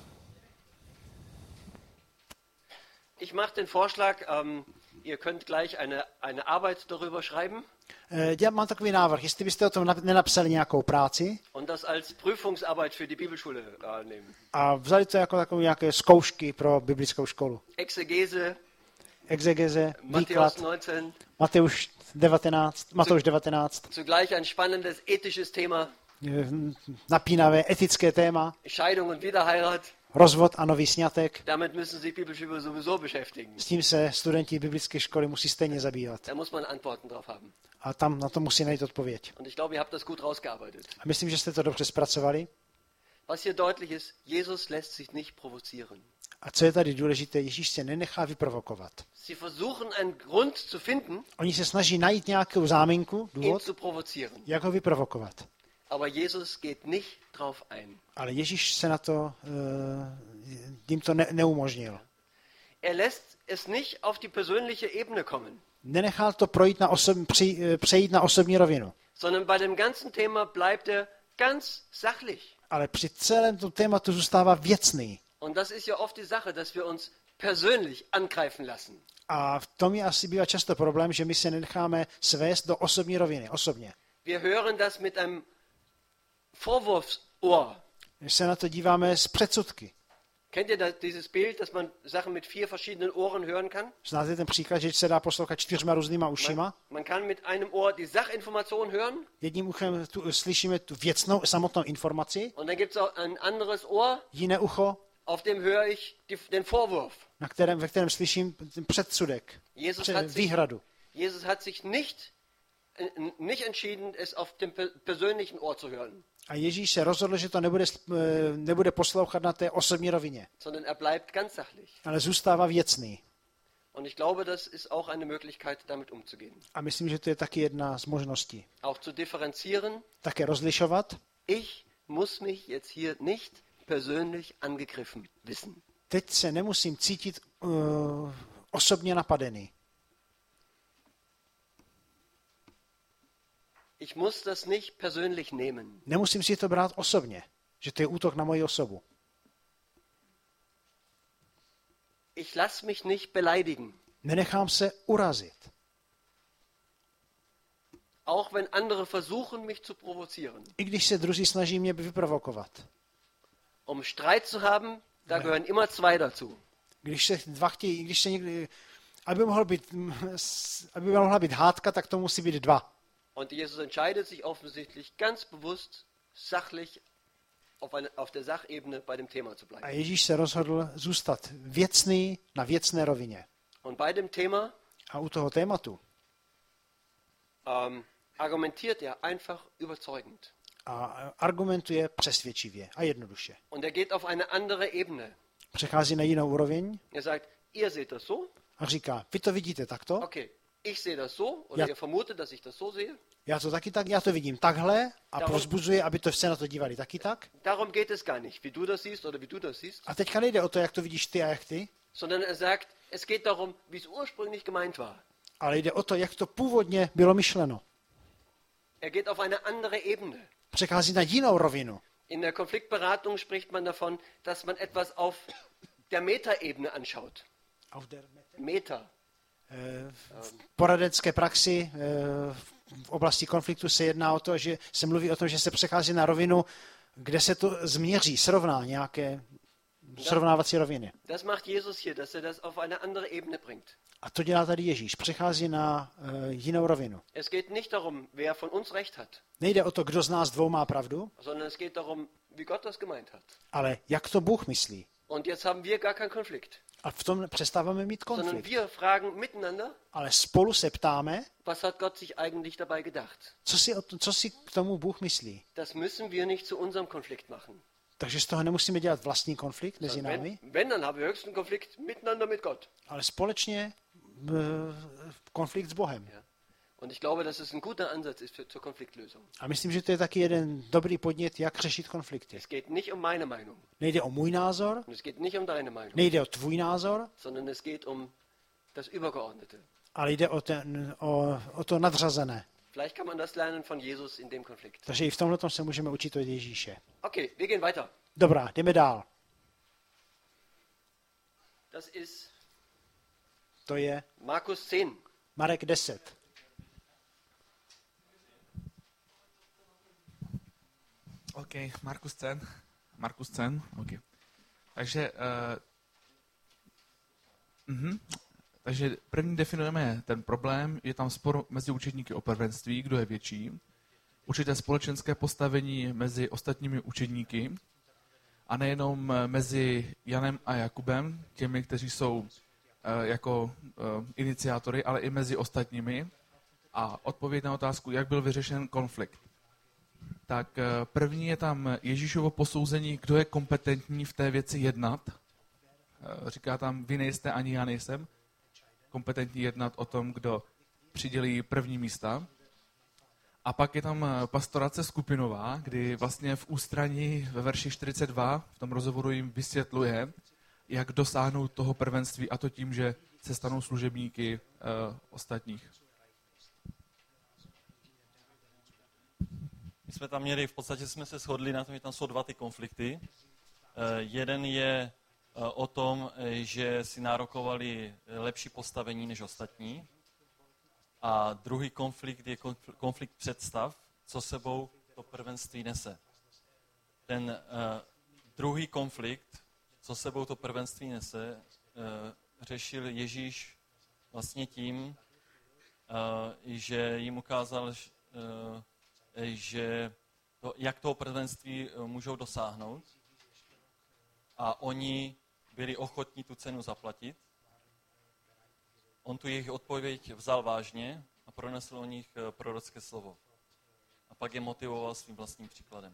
Ich mache den Vorschlag, ihr könnt gleich eine Arbeit darüber schreiben. Já mám takový návrh, jestli byste o tom nenapsali nějakou práci Und das als Prüfungsarbeit für die Bibelschule nehmen. a vzali to jako takové nějaké zkoušky pro biblickou školu. Exegeze, výklad, Matthäus 19. Matouš 19, Zugleich ein spannendes ethisches Thema. napínavé etické téma, Scheidung und Wiederheirat. rozvod a nový sňatek. Damit müssen sich Bibelschüler sowieso beschäftigen. S tím se studenti biblické školy musí stejně zabývat. Da muss man Antworten drauf haben. A tam na to musí najít odpověď. Und ich glaube, ihr habt das gut rausgearbeitet. A myslím, že jste to dobře zpracovali. Was hier deutlich ist, Jesus lässt sich nicht provozieren. A co je tady důležité, Ježíš se nenechá vyprovokovat. Sie versuchen einen Grund zu finden, Oni se snaží najít nějakou záminku, ihn důvod, zu provozieren. jak ho vyprovokovat. Aber Jesus geht nicht drauf ein. Ale Ježíš se na to, jim to neumožnil. Er lässt es nicht auf die persönliche Ebene kommen, Nenechal to projít přejít na osobní rovinu. sondern bei dem ganzen Thema bleibt er ganz sachlich. Ale při celém tom tématu zůstává věcný. Und das ist ja oft die Sache, dass wir uns persönlich angreifen lassen. A v tom je asi bývá často problém, že my se nenecháme svést do osobní roviny, osobně. Wir hören das mit einem Vorwurfsohr. Když se na to díváme z předsudky. Kennt ihr dieses Bild, dass man Sachen mit 4 verschiedenen Ohren hören kann? Znáte ten příklad, že se dá poslouchat 4 různýma ušima? Man kann mit einem Ohr die Sachinformation hören. Jedním uchem slyšíme tu věcnou samotnou informaci, Und dann gibt es auch ein anderes Ohr, jiné ucho auf dem höre ich den Vorwurf. ve kterém slyším ten předsudek, výhradu. Jesus hat sich nicht entschieden, es auf dem persönlichen Ohr zu hören. A Ježíš se rozhodl, že to nebude poslouchat na té osobní rovině, Sondern er bleibt ganz sachlich. ale zůstává věcný. Und ich glaube, das ist auch eine Möglichkeit, damit umzugehen. A myslím, že to je taky jedna z možností. Auch zu differenzieren. Také rozlišovat. Ich muss mich jetzt hier nicht persönlich angegriffen wissen. Teď se nemusím cítit osobně napadený. Ich muss das nicht persönlich nehmen. Nemusím si to brát osobně, že to je útok na moji osobu. Ich lass mich nicht beleidigen. Nenechám se urazit. Auch wenn andere versuchen, mich zu provozieren. I když se druzí snaží mě vyprovokovat. Um Streit zu haben, da gehören immer zwei dazu. Když se dva chtějí, aby mohla být hádka, tak to musí být dva. Und Jesus entscheidet sich offensichtlich ganz bewusst, sachlich auf der Sachebene bei dem Thema zu bleiben. A Ježíš se rozhodl zůstat věcný na věcné rovině. Und bei dem Thema A u toho tématu argumentiert er einfach überzeugend. a argumentuje přesvědčivě a jednoduše. Und er geht auf eine andere Ebene. Přechází na jinou úroveň Er sagt, ihr seht das so? a říká, vy to vidíte takto, Okay, ich sehe das so, oder Ja. ihr vermutet, dass ich das so sehe. já to taky tak, já to vidím takhle a povzbuzuje, aby to se na to dívali taky tak. Darum geht es gar nicht, wie du das siehst oder wie du das siehst, A teďka nejde o to, jak to vidíš ty a jak ty, sondern er sagt, es geht darum, wie es ursprünglich gemeint war. ale jde o to, jak to původně bylo myšleno. Er geht auf eine andere Ebene. Přechází na jinou rovinu. In der Konfliktberatung spricht man davon, dass man etwas auf der Metaebene anschaut. Meta. V poradenské praxi v oblasti konfliktu se jedná o to, že se mluví o tom, že se přechází na rovinu, kde se to změří, srovná nějaké srovnávací roviny. Das macht Jesus hier, dass er das auf eine andere Ebene bringt. A to dělá tady Ježíš. Přechází na jinou rovinu. Es geht nicht darum, wer von uns recht hat, Nejde o to, kdo z nás dvou má pravdu, sondern es geht darum, wie Gott das gemeint hat. ale jak to Bůh myslí. Und jetzt haben wir gar keinen Konflikt, A v tom přestáváme mít sondern konflikt. wir fragen miteinander, Ale spolu se ptáme, was hat Gott sich eigentlich dabei gedacht? co si k tomu Bůh myslí. Das müssen wir nicht zu unserem Konflikt machen. Takže z toho nemusíme dělat vlastní konflikt mezi námi, Wenn, dann haben wir höchsten Konflikt miteinander mit Gott. ale společně konflikt s Bohem. Ja. Und ich glaube, dass es ein guter Ansatz ist zur Konfliktlösung. A myslím, že to je taky jeden dobrý podnět, jak řešit konflikty. Es geht nicht um meine Meinung. Nejde o můj názor, Und es geht nicht um deine Meinung. nejde o tvůj názor, Sondern es geht um das Übergeordnete. ale jde o to nadřazené. Vielleicht kann man das lernen von Jesus in dem Konflikt. Takže i v tomhle se můžeme učit od Ježíše. Okay, wir gehen weiter. Dobrá, jdeme dál. Das ist To je Markus 10. Marek 10. OK, Markus 10, OK. Takže, takže první definujeme ten problém, je tam spor mezi učedníky o prvenství, kdo je větší, určité společenské postavení mezi ostatními učedníky a nejenom mezi Janem a Jakubem, těmi, kteří jsou jako iniciátory, ale i mezi ostatními. A odpověď na otázku, jak byl vyřešen konflikt. Tak první je tam Ježíšovo posouzení, kdo je kompetentní v té věci jednat. Říká tam, vy nejste, ani já nejsem kompetentní jednat o tom, kdo přidělí první místa. A pak je tam pastorace skupinová, kdy vlastně v ústraní ve verši 42 v tom rozhovoru jim vysvětluje, jak dosáhnout toho prvenství, a to tím, že se stanou služebníky ostatních. My jsme tam měli, v podstatě jsme se shodli na tom, že tam jsou dva ty konflikty. Jeden je o tom, že si nárokovali lepší postavení než ostatní. A druhý konflikt je konflikt představ, co sebou to prvenství nese. Ten druhý konflikt, co sebou to prvenství nese, řešil Ježíš vlastně tím, že jim ukázal, že jak toho prvenství můžou dosáhnout. a oni byli ochotní tu cenu zaplatit. On tu jejich odpověď vzal vážně a pronesl o nich prorocké slovo. A pak je motivoval svým vlastním příkladem.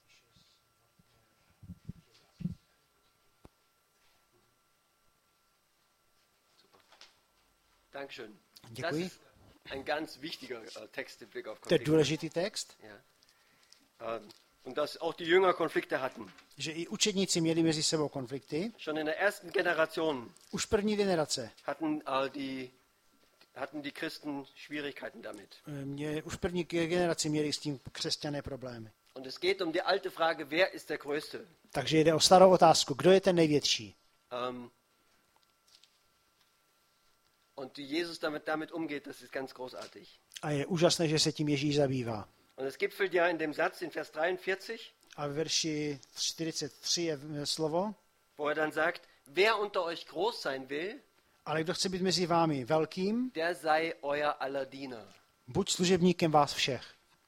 Dankeschön. Děkuji. Das ist ein ganz wichtiger Text im Blick auf To je Konflikte. důležitý text, Ja. Und dass auch die Jünger Konflikte hatten. že i učedníci měli mezi sebou konflikty. Schon in der ersten Generation Už první generace hatten die Christen Schwierigkeiten damit. už první generaci měli s tím křesťané problémy. Und es geht um die alte Frage, wer ist der Größte? Takže jde o starou otázku, kdo je ten největší. Und wie Jesus damit umgeht, das ist ganz großartig. A je úžasné, že se tím Ježíš zabývá. Und es gipfelt ja in dem Satz in Vers 43, A v verši 43 je slovo, wo er dann sagt, wer unter euch groß sein will, ale kdo chce být mezi vámi velkým, der sei euer aller Diener. buď služebníkem vás všech.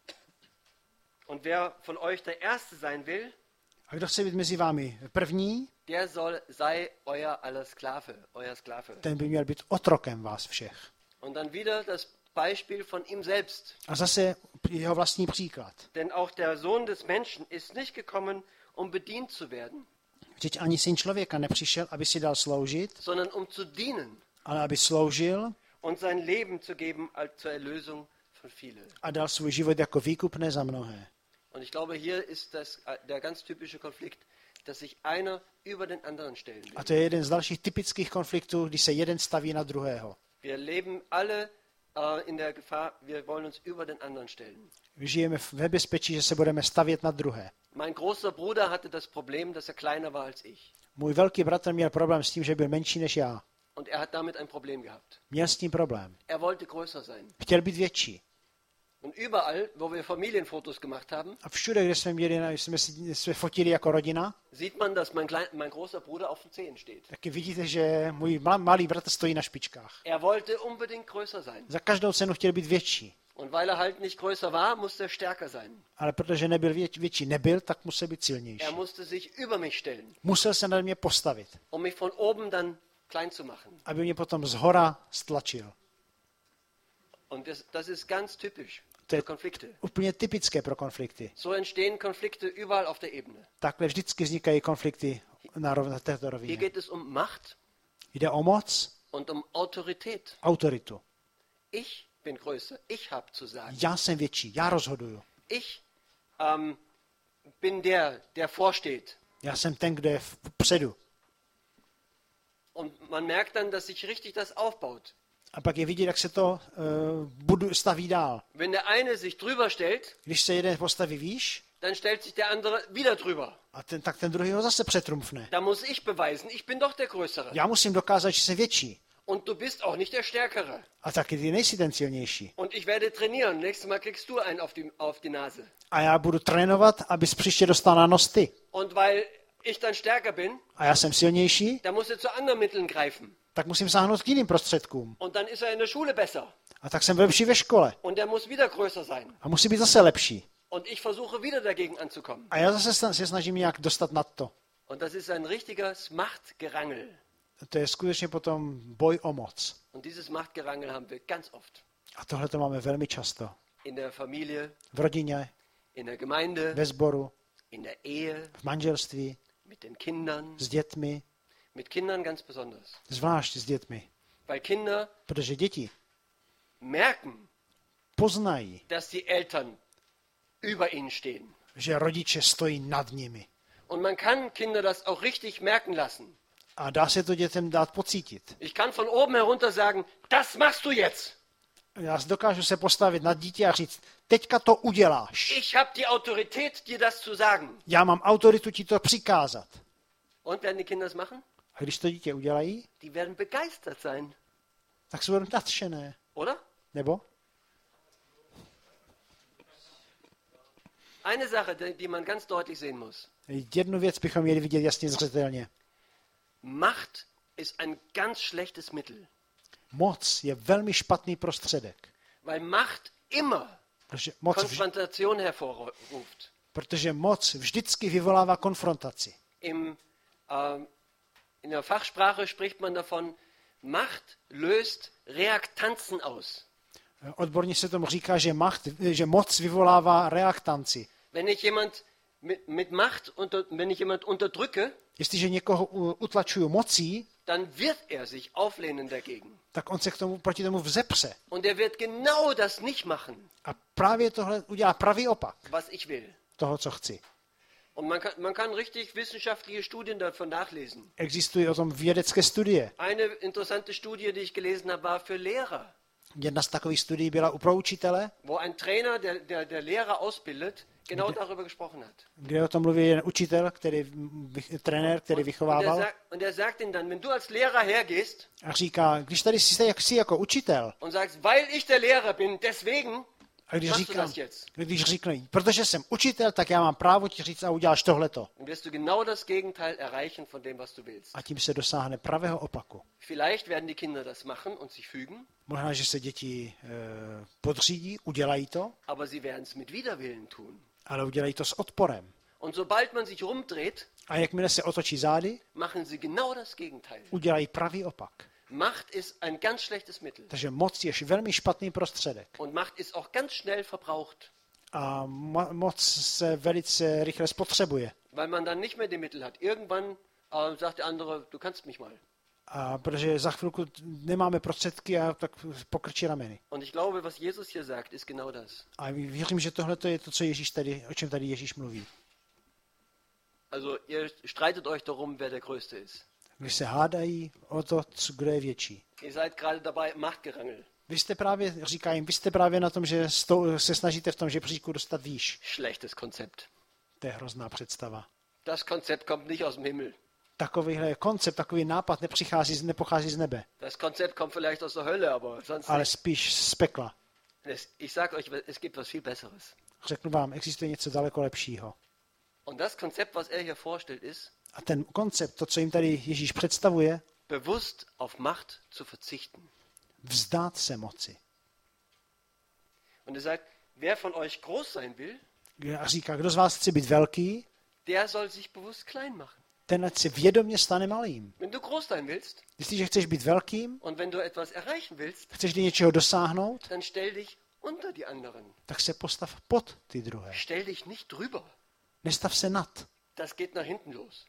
Und wer von euch der Erste sein will, A kdo chce být mezi vámi první, der sei euer aller Sklave, euer Sklave. ten by měl být otrokem vás všech. Und dann wieder das Beispiel von ihm selbst. A zase jeho vlastní příklad. Denn auch der Sohn des Menschen ist nicht gekommen, um bedient zu werden, Vždyť ani syn člověka nepřišel, aby si dal sloužit, sondern um zu dienen ale aby sloužil und sein Leben zu geben als zur Erlösung von vielen. a dal svůj život jako výkupné za mnohé. Und ich glaube, hier ist der ganz typische Konflikt, dass sich einer über den anderen stellen will. A to je jeden z dalších typických konfliktů, kdy se jeden staví na druhého. Wir leben alle in der Gefahr, wir wollen uns über den anderen stellen. Žijeme ve bezpečí, že se budeme stavět na druhé. Mein großer Bruder hatte das Problem, dass er kleiner war als ich. Můj velký bratr měl problém s tím, že byl menší než já. Und er hat damit ein Problem gehabt. Měl s tím problém. Er wollte größer sein. Chtěl být větší. Und überall, wo wir Familienfotos gemacht haben, A všude, kde jsme fotili jako rodina, sieht man, dass mein großer Bruder auf den Zehen steht. taky vidíte, že můj malý bratr stojí na špičkách. Er wollte unbedingt größer sein. Za každou cenu chtěl být větší. Und weil er halt nicht größer war, musste er stärker sein. Ale protože nebyl větší, tak musel být silnější. Er musste sich über mich stellen, Musel se na mě postavit, um mich von oben dann klein zu machen. aby mě potom zhora stlačil. Und das ist ganz typisch To je für Konflikte. úplně typické pro konflikty. So entstehen Konflikte überall auf der Ebene. Takhle vždycky vznikají konflikty na této Hier rovině. geht es um Macht Jde o moc, und um Autorität. autoritu. Ich bin größer, ich habe zu sagen. Já jsem větší, já rozhoduju. Ich bin der vorsteht. Já jsem ten, kdo je vpředu. Und man merkt dann, dass sich richtig das aufbaut. A pak je vidět, jak se to staví dál. Wenn der eine sich drüber stellt, Když se jeden postaví výš, dann stellt sich der andere wieder drüber. tak ten druhý ho zase přetrumfne. Da muss ich beweisen, ich bin doch der Größere. Já musím dokázat, že jsem větší. Und du bist auch nicht der Stärkere. A taky ty nejsi ten silnější. Und ich werde trainieren. Nächstes Mal kriegst du einen auf die Nase. A já budu trénovat, abys příště dostal na nos ty. Und weil ich dann stärker bin, A já jsem silnější, da muss er zu anderen Mitteln greifen. tak musím sáhnout k jiným prostředkům. Und dann ist er in der Schule besser. A tak jsem lepší ve škole. Und er muss wieder größer sein. A musí být zase lepší. Und ich versuche wieder dagegen anzukommen. A já zase se snažím nějak dostat nad to. Und das ist ein richtiges Machtgerangel. To je skutečně potom boj o moc. Und dieses Machtgerangel haben wir ganz oft. A tohle to máme velmi často. In der Familie, V rodině, in der Gemeinde, ve sboru, in der Ehe, v manželství, mit den Kindern. s dětmi, Mit Kindern ganz besonders. zvlášť s dětmi. Weil Kinder Protože děti merken, poznají, dass die Eltern über ihnen stehen. že rodiče stojí nad nimi. Und man kann Kinder das auch richtig merken lassen. A dá se to dětem dát pocítit. Ich kann von oben herunter sagen, das machst du jetzt. Já dokážu se postavit nad dítě a říct, teďka to uděláš. Ich habe die Autorität, dir das zu sagen. Já mám autoritu ti to přikázat. Und werden die Kinder das machen? A když to dítě udělají, Die werden begeistert sein. tak jsou nadšené. Oder? Nebo? Eine Sache, die man ganz deutlich sehen muss. Jednu věc bychom měli vidět jasně zřetelně. Macht ist ein ganz schlechtes Mittel. Moc je velmi špatný prostředek. Weil Macht immer Protože moc vždycky vyvolává konfrontaci. Im In der Fachsprache spricht man davon, Macht löst Reaktanzen aus. Odborně se tomu říká, že moc vyvolává reaktanci. Wenn ich jemand mit Macht wenn ich jemand unterdrücke, Jestliže někoho utlačuju mocí, dann wird er sich auflehnen dagegen. tak on se proti tomu vzepře. Und er wird genau das nicht machen, A právě tohle udělá pravý opak was ich will. toho, co chci. Und man kann richtig wissenschaftliche Studien davon nachlesen. Existují o tom vědecké studie. Eine interessante Studie, die ich gelesen habe, war für Lehrer, Jedna z takových studií byla pro učitele, wo ein Trainer, der Lehrer ausbildet, genau darüber gesprochen hat. kde o tom mluví jeden učitel, trenér, který vychovával. Und er sagt ihnen dann, wenn du als Lehrer hergehst A říká, když tady jsi jako učitel, und sagst, weil ich der Lehrer bin, deswegen a machst du das jetzt. říkám, protože jsem učitel, tak já mám právo ti říct a uděláš tohleto. Dann wirst du genau das Gegenteil erreichen von dem, was du willst. A tím se dosáhne pravého opaku. Vielleicht werden die Kinder das machen und sich fügen, Možná, že se děti podřídí, udělají to, aber sie werden es mit Widerwillen tun. ale udělají to s odporem. Und sobald man sich rumdreht, A jakmile se otočí zády, machen sie genau das Gegenteil. udělají pravý opak. Macht ist ein ganz schlechtes Mittel. Takže moc je velmi špatný prostředek. Und Macht ist auch ganz schnell verbraucht, A moc se velice rychle spotřebuje. weil man dann nicht mehr die Mittel hat. Irgendwann sagt der andere, du kannst mich mal. A protože za chvilku nemáme prostředky a tak pokrčí rameny. Und ich glaube, was Jesus hier sagt, ist genau das. A věřím, že tohle je to, o čem tady Ježíš mluví. Also ihr streitet euch darum, wer der Größte ist. Když se hádají o to, kdo je větší. Ihr seid gerade dabei, Machtgerangel. Vy jste právě na tom, že se snažíte v tom žebříku dostat výš. Schlechtes Konzept. To je hrozná představa. Das Konzept kommt nicht aus dem Himmel. Takovýhle koncept, takový nápad nepochází z nebe, Das Konzept kommt vielleicht aus der Hölle, aber sonst ale nicht. spíš z pekla. Ich sage euch, es gibt was viel Besseres. Řeknu vám, existuje něco daleko lepšího. Und das Konzept, was er hier vorstellt, ist, A ten koncept, to, co jim tady Ježíš představuje, bewusst auf Macht zu verzichten. vzdát se moci. Und er sagt, wer von euch groß sein will, A říká, kdo z vás chce být velký, der soll sich bewusst klein machen. ten ať se vědomě stane malým. Wenn du groß sein willst Jestliže chceš být velkým, und wenn du etwas erreichen willst, chceš něčeho dosáhnout, dann stell dich unter die anderen. tak se postav pod ty druhé. Stell dich nicht drüber. Nestav se nad. Das geht nach hinten los.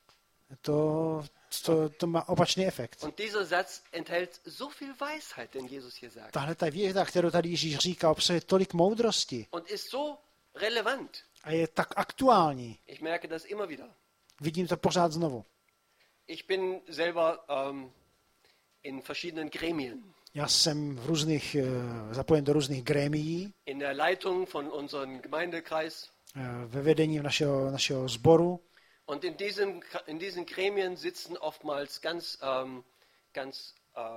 To má opačný efekt. Und dieser Satz enthält so viel Weisheit, den Jesus hier sagt. Tahle ta věta, kterou tady Ježíš říká, obsahuje tolik moudrosti Und ist so relevant. a je tak aktuální. Ich merke das immer wieder. Vidím to pořád znovu. Ich bin selber in verschiedenen Gremien. Já jsem zapojen do různých grémií, In der Leitung von unserem Gemeindekreis. ve vedení našeho sboru. Und in diesen Gremien sitzen oftmals ganz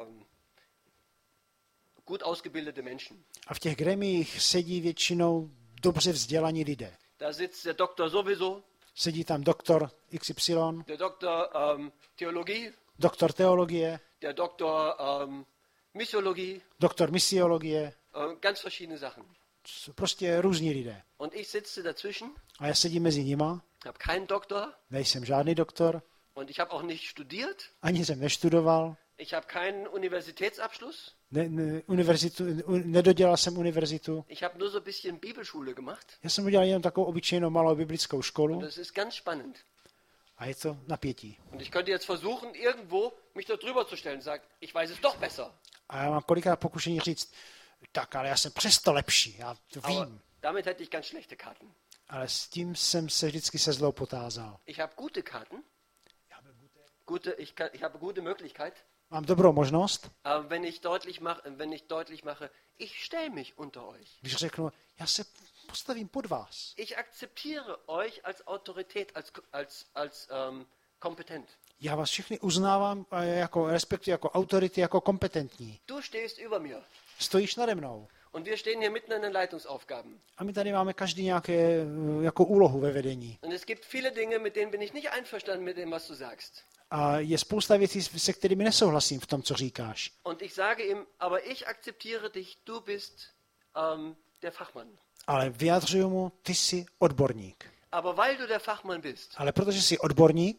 gut ausgebildete Menschen. A v těch grémiích sedí většinou dobře vzdělaní lidé. Da sitzt der Doktor sowieso, Sedí tam doktor XY, der Doktor Theologie, doktor teologie, der Doktor Missiologie, doktor misiologie, ganz verschiedene Sachen. prostě různí lidé. Und ich sitze dazwischen, A já sedím mezi nima, habe keinen Doktor nejsem žádný doktor, und ich habe auch nicht studiert. ani jsem neštudoval, Ich habe keinen Universitätsabschluss. nedodělal jsem univerzitu. Ich habe nur so ein bisschen Bibelschule gemacht. Já jsem udělal jenom takovou obyčejnou malou biblickou školu Und das ist ganz spannend. a je to napětí. Und ich könnte jetzt versuchen, irgendwo mich da drüber zu stellen und sagen, ich weiß es doch besser. A já mám kolikrát pokušení říct, tak, ale já jsem přesto lepší, já to Aber vím. damit hätte ich ganz schlechte Karten. Ale s tím jsem se vždycky se zlou potázal. Ich habe gute Karten. Ich habe gute Möglichkeit. Mám dobrou možnost, Aber wenn ich deutlich mache, ich stelle mich unter euch. když řeknu, já se postavím pod vás. Ich akzeptiere euch als Autorität, als kompetent. Já vás všechny uznávám a respektuji jako autority, jako kompetentní. Du stehst über mir. Stojíš nade mnou. Und wir stehen hier mitten in den Leitungsaufgaben. A my tady máme každý nějaké jako úlohu ve vedení. Und es gibt viele Dinge, mit denen bin ich nicht einverstanden mit dem, was du sagst. A je spousta věcí, se kterými nesouhlasím v tom, co říkáš. Und ich sage ihm, aber ich akzeptiere dich, du bist der Fachmann. Ale vyjadřuju mu, ty jsi odborník. Aber weil du der Fachmann bist, Ale protože jsi odborník,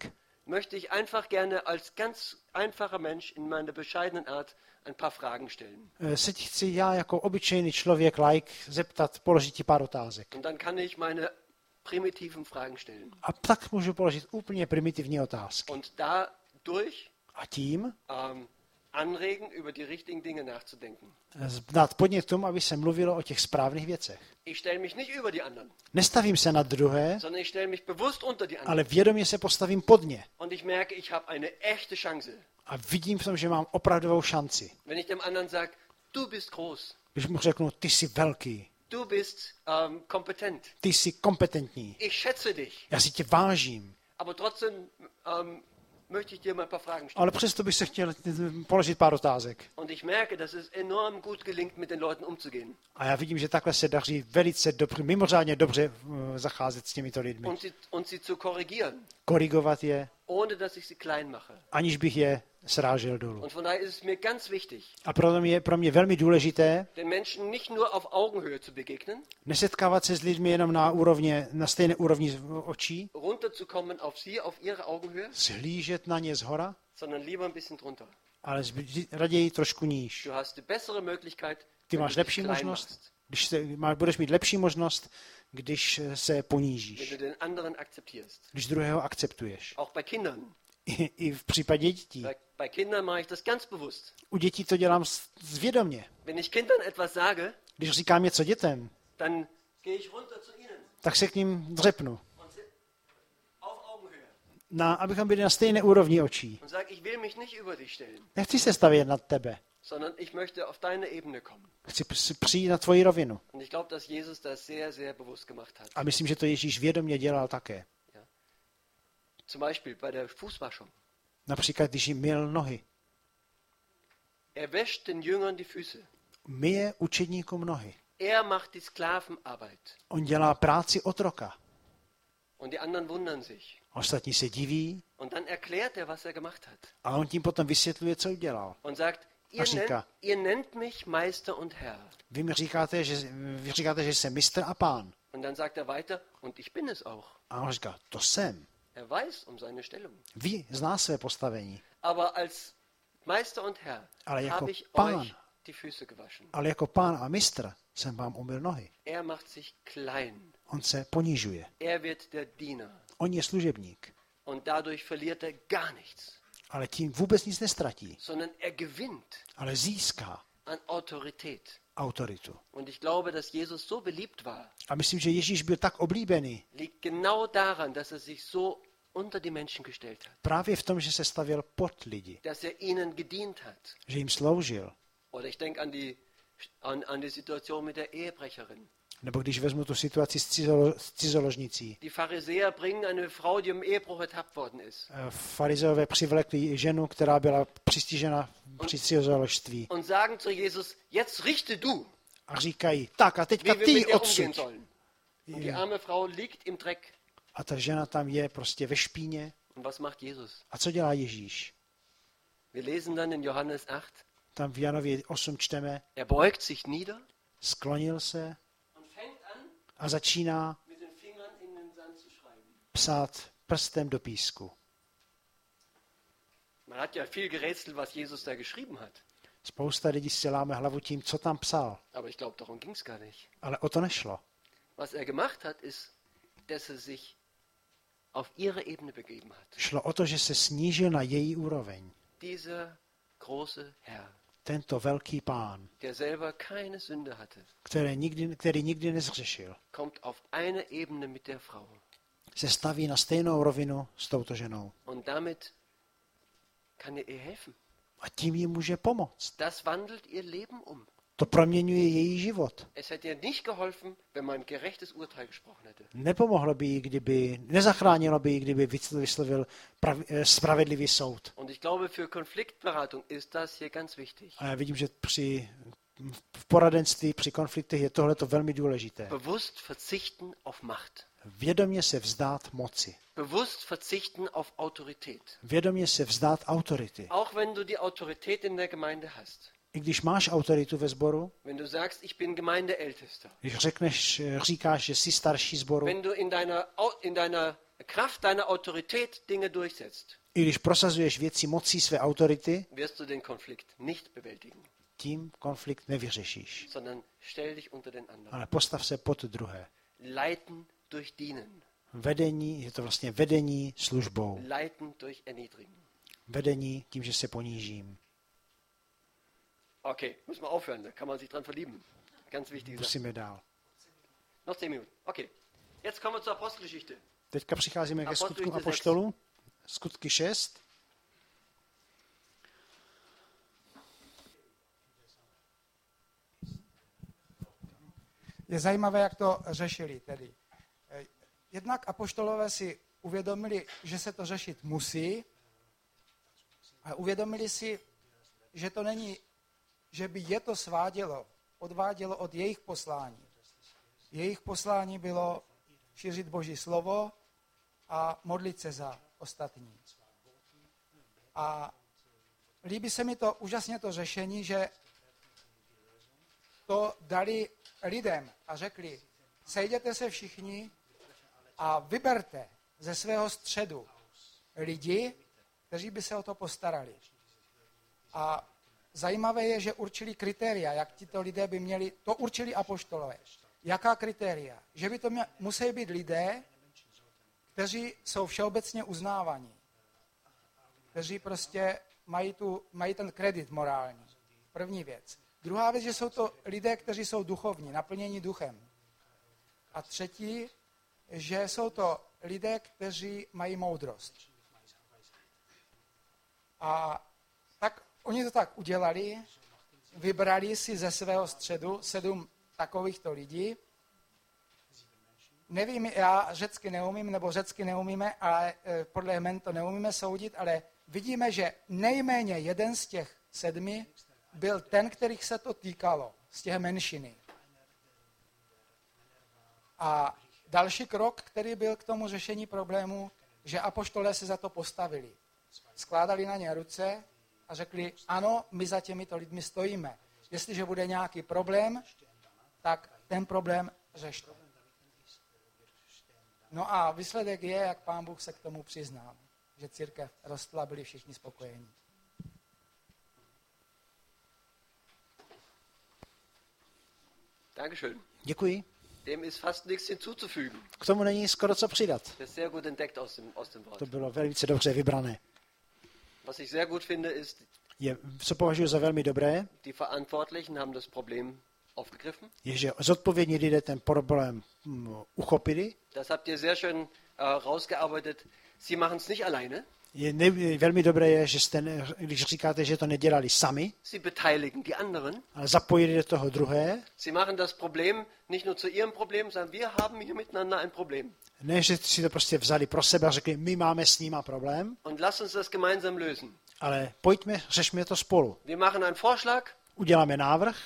möchte ich einfach gerne als ganz einfacher Mensch in meiner bescheidenen Art ein paar Fragen stellen. Se ti chci já jako obyčejný člověk, laik, zeptat, položit ti pár otázek. Und dann kann ich meine primitiven Fragen stellen. A tak můžu položit úplně primitivní otázky. Und dadurch A tím anregen, über die richtigen Dinge nachzudenken. dát podnět k tomu, aby se mluvilo o těch správných věcech. Ich stelle mich nicht über die anderen, Nestavím se nad druhé, sondern ich stelle mich bewusst unter die anderen. ale vědomě se postavím pod ně. Und ich merke, ich habe eine echte Chance. A vidím v tom, že mám opravdovou šanci. Wenn ich dem anderen sage, du bist groß, Když mu řeknu, ty jsi velký, du bist kompetent, ty jsi kompetentní, ich schätze dich, já si tě vážím, aber trotzdem möchte ich dir mal ein paar Fragen stellen. ale přesto bych se chtěl položit pár otázek. Und ich merke, dass es enorm gut gelingt, mit den Leuten umzugehen. A já vidím, že takhle se daří velice dobře, mimořádně dobře zacházet s těmito lidmi. Und sie zu korrigieren, Korigovat je, ohne dass ich sie klein mache. aniž bych je srážel dolů. Und von daher ist es mir ganz wichtig, A proto je pro mě velmi důležité den Menschen nicht nur auf Augenhöhe zu begegnen, nesetkávat se s lidmi jenom na stejné úrovni očí, runterzukommen auf sie, auf ihre Augenhöhe, shlížet na ně zhora, sondern lieber ein bisschen drunter. ale raději trošku níž. Du hast die bessere Möglichkeit, Ty wenn máš du dich lepší klein možnost, machst, budeš mít lepší možnost, když se wenn ponížíš, du den anderen akzeptierst. když druhého akceptuješ. Auch bei Kindern. I v případě dětí. Bei Kindern mache ich das ganz bewusst. U dětí to dělám zvědomě. Wenn ich Kindern etwas sage, Když říkám něco dětem, dann gehe ich runter zu ihnen tak se k ním dřepnu. und auf Augenhöhe Abychom byli na stejné úrovni očí. und sage, ich will mich nicht über dich stellen, Nechci se stavět nad tebe. sondern ich möchte auf deine Ebene kommen. Chci přijít na tvoji rovinu. Und ich glaube, dass Jesus das sehr, sehr bewusst gemacht hat. A myslím, že to Ježíš vědomě dělal také. Zum Beispiel bei der Fußwaschung. Například, když jim myl nohy. Er wäscht den Jüngern die Füße. Myje učedníkům nohy. Er macht die Sklavenarbeit. On dělá práci otroka. Und die anderen wundern sich. Ostatní se diví Und dann erklärt er, was er gemacht hat. a on tím potom vysvětluje, co udělal. Und sagt, ihr nennt mich Meister und Herr. Vy mi říkáte, že jsem mistr a pán. Und dann sagt er weiter, und ich bin es auch. A on říká, to jsem. Er weiß um seine Stellung. Ví, zná své postavení. Aber als Meister und Herr habe ich euch die Füße gewaschen. Ale jako pán a mistr jsem vám umyl nohy. Er macht sich klein. On se ponížuje. Er wird der Diener. On je služebník. Und dadurch verliert er gar nichts. Ale tím vůbec nic nestratí. Sondern er gewinnt Ale získá an Autorität. Autoritu. Und ich glaube, dass Jesus so beliebt war. A myslím, že Ježíš byl tak oblíbený. Liegt genau daran, dass er sich so unter die Menschen gestellt hat. Právě v tom, že se stavěl pod lidi. Dass er ihnen gedient hat. Že jim sloužil. Oder ich denke an die Situation mit der Ehebrecherin. Nebo když vezmu tu situaci s cizoložnicí. Die Pharisäer bringen eine Frau, die im Ehebruch ertappt worden ist. Farizeové přivlekli ženu, která byla přistižena při cizoložství. Und sagen zu Jesus, jetzt richte du. A říkají, tak a teďka ty odsuď. Und die arme Frau liegt im Dreck. A ta žena tam je prostě ve špíně. Und was macht Jesus? A co dělá Ježíš? Wir lesen dann in Johannes 8. Tam v Janově 8 čteme. Er beugt sich nieder. Sklonil se. A začíná psát prstem do písku. Man hat ja viel gerätselt, was Jesus da geschrieben hat. Spousta lidí si láme hlavu tím, co tam psal. Aber ich glaube, darum ging's gar nicht. Ale o to nešlo. Was er gemacht hat, ist, dass er sich auf ihre Ebene begeben hat. Šlo o to, že se snížil na její úroveň. Dieser große Herr. Tento velký pán, der selber keine Sünde hatte, který nikdy nezhřešil, kommt auf eine Ebene mit der Frau. Se staví na stejnou rovinu s touto ženou. Und damit kann er ihr helfen. A tím jí může pomoct. Das wandelt ihr Leben um. To proměňuje její život. Es hätte ihr nicht geholfen, wenn man ein gerechtes Urteil gesprochen hätte. Nepomohlo by jí, nezachránilo by jí, kdyby vyslovil spravedlivý soud. Und ich glaube, für Konfliktberatung ist das hier ganz wichtig. A já vidím, že v poradenství, při konfliktech je tohleto velmi důležité. Bewusst verzichten auf Macht. Vědomě se vzdát moci. Bewusst verzichten auf Autorität. Vědomě se vzdát autority. Auch wenn du die Autorität in der Gemeinde hast. I když máš autoritu ve sboru, wenn du sagst, ich bin Gemeindeältester, když říkáš, že jsi starší sboru, wenn du in deiner Kraft deiner Autorität Dinge durchsetzt, I když prosazuješ věci mocí své autority, wirst du den Konflikt nicht bewältigen, tím konflikt nevyřešíš. sondern stell dich unter den anderen. Ale postav se pod druhé. Leiten durch Dienen, Vedení, je to vlastně vedení službou. leiten durch Erniedrigen. Vedení tím, že se ponížím. Okay, müssen wir aufhören, da kann man sich dran verlieben. Ganz wichtige Sache. Musíme dál. Noch 10 Minuten. Okay, jetzt kommen wir zur Apostelgeschichte. Teďka přicházíme ke skutkům Apostelgeschichte apoštolů. Skutky 6. Je zajímavé, jak to řešili tedy. Jednak apoštolové si uvědomili, že se to řešit musí, a uvědomili si, že to není, že by je to odvádělo od jejich poslání. Jejich poslání bylo šířit Boží slovo a modlit se za ostatní. A líbí se mi to úžasně to řešení, že to dali lidem a řekli, sejděte se všichni a vyberte ze svého středu lidi, kteří by se o to postarali. A zajímavé je, že určili kritéria, jak tito lidé by měli, to určili apoštolové. Jaká kritéria? Že by to museli být lidé, kteří jsou všeobecně uznávaní, kteří prostě mají ten kredit morální. První věc. Druhá věc, že jsou to lidé, kteří jsou duchovní, naplnění duchem. A třetí, že jsou to lidé, kteří mají moudrost. A tak oni to tak udělali, vybrali si ze svého středu 7 takovýchto lidí. Nevím, já řecky neumím, nebo řecky neumíme, ale podle jmen to neumíme soudit, ale vidíme, že nejméně jeden z těch 7 byl ten, kterých se to týkalo, z těch menšiny. A další krok, který byl k tomu řešení problému, že apoštolé se za to postavili. Skládali na ně ruce a řekli, ano, my za těmito lidmi stojíme. Jestliže bude nějaký problém, tak ten problém řešte. No a výsledek je, jak Pán Bůh se k tomu přiznal, že církev rostla, byli všichni spokojení. Dankeschön. Děkuji. Dem ist fast nichts hinzuzufügen. K tomu není skoro co přidat. Das ist sehr gut entdeckt aus dem Wort. To bylo velice dobře vybrané. Was ich sehr gut finde, ist, Co považuji za velmi dobré, die Verantwortlichen haben das Problem aufgegriffen. je, že zodpovědní lidé ten problém uchopili. Das habt ihr sehr schön rausgearbeitet. Sie machen es nicht alleine. Velmi dobré je, že když říkáte, že to nedělali sami, Sie beteiligen die anderen. ale zapojili do toho druhé. Sie machen das Problem nicht nur zu ihrem Problem, sondern wir haben hier miteinander ein Problem. Ne, že si to prostě vzali pro sebe a řekli, my máme s nima problém, Und lass uns das gemeinsam lösen. ale pojďme, řešme to spolu. Wir machen einen Vorschlag, Uděláme návrh,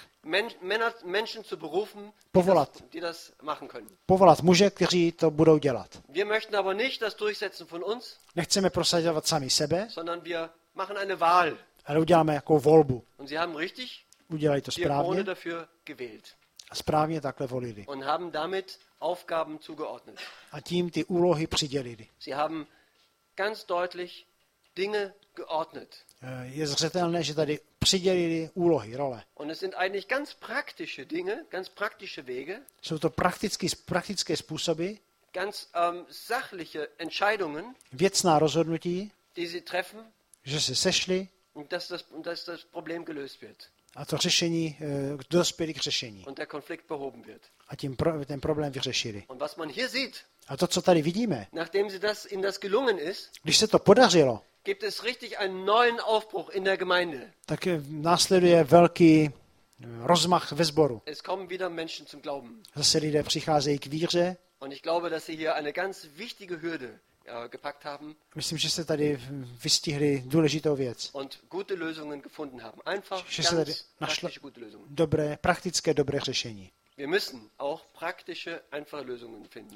Menschen zu berufen, die das machen können. Povolat muže, kteří to budou dělat. Wir möchten aber nicht das durchsetzen von uns, Nechceme prosadovat sami sebe, sondern wir machen eine Wahl. ale uděláme jako volbu. Und sie haben richtig Udělají to Diakone správně dafür gewählt a správně takhle volili. und haben damit Aufgaben zugeordnet. A tím ty úlohy přidělili. Sie haben ganz deutlich Dinge geordnet. Je zřetelné, že tady přidělili úlohy, role. Und es sind eigentlich ganz praktische Dinge, ganz praktische Wege, Jsou to praktické způsoby, ganz sachliche Entscheidungen, věcná rozhodnutí, die sie treffen, že se sešli und dass das Problem gelöst wird a to řešení, dospěli k řešení. und der Konflikt behoben wird. A tím ten problém vyřešili. Und was man hier sieht, A to, co tady vidíme, nachdem ihnen das gelungen ist, když se to podařilo, gibt es richtig einen neuen Aufbruch in der Gemeinde. tak následuje velký rozmach ve sboru. Es kommen wieder Menschen zum Glauben. Zase lidé přicházejí k víře. Und ich glaube, dass sie hier eine ganz wichtige Hürde gepackt haben Myslím, že se tady vystihli důležitou věc. und gute Lösungen gefunden haben. Einfach Že se tady ganz našlo praktische gute Lösungen. dobré řešení. Wir müssen auch praktische, einfache Lösungen finden.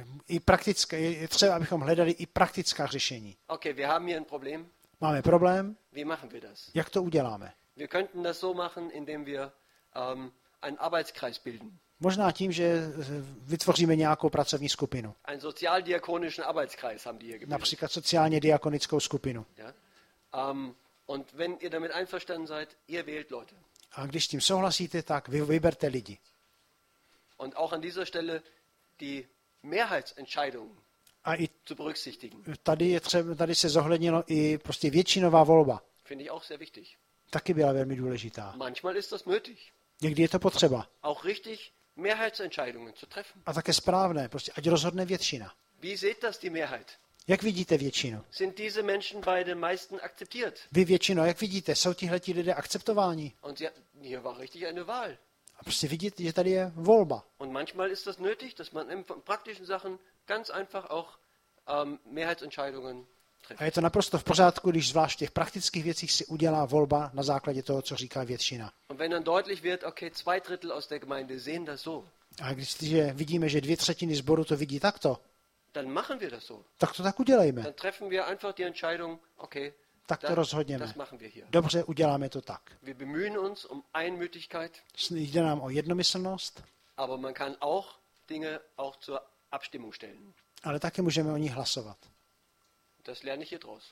I praktické, je třeba, abychom hledali i praktická řešení. Okay, wir haben hier ein Problem. Máme problém, Wie machen wir das? jak to uděláme? Wir könnten das so machen, indem wir einen Arbeitskreis bilden. Možná tím, že vytvoříme nějakou pracovní skupinu. Einen sozialdiakonischen Arbeitskreis haben die hier gebildet. Například sociálně diakonickou skupinu. Ja? Und wenn ihr damit einverstanden seid, ihr wählt Leute. A když s tím souhlasíte, tak vyberte lidi. Und auch an dieser Stelle die Mehrheitsentscheidungen A i zu berücksichtigen. tady se zohlednilo i prostě většinová volba. Finde ich auch sehr wichtig. Taky byla velmi důležitá. Manchmal ist das nötig. Někdy je to potřeba. Auch richtig, Mehrheitsentscheidungen zu treffen. A také správné, prostě ať rozhodne většina. Wie seht das die Mehrheit? Jak vidíte většinu? Sind diese Menschen bei den meisten akzeptiert? Vy většino, jak vidíte, jsou tihleti lidé akceptováni? Und hier war richtig eine Wahl. A prostě vidíte, že tady je volba. Und manchmal ist das nötig, dass man in praktischen Sachen ganz einfach auch Mehrheitsentscheidungen trifft. A je to naprosto v pořádku, když zvlášť v těch praktických věcích si udělá volba na základě toho, co říká většina. Und wenn dann deutlich wird, okay, 2/3 aus der Gemeinde sehen das so, A když vidíme, že 2/3 sboru to vidí takto, dann machen wir das so. tak to tak udělejme. Dann treffen wir einfach die Entscheidung, okay, Tak to rozhodněme. das machen wir hier. Dobře, uděláme to tak. Wir bemühen uns um Einmütigkeit, Jde nám o jednomyslnost, aber man kann auch Dinge auch zur Abstimmung stellen. ale také můžeme o nich hlasovat. Das lerne ich hier draus,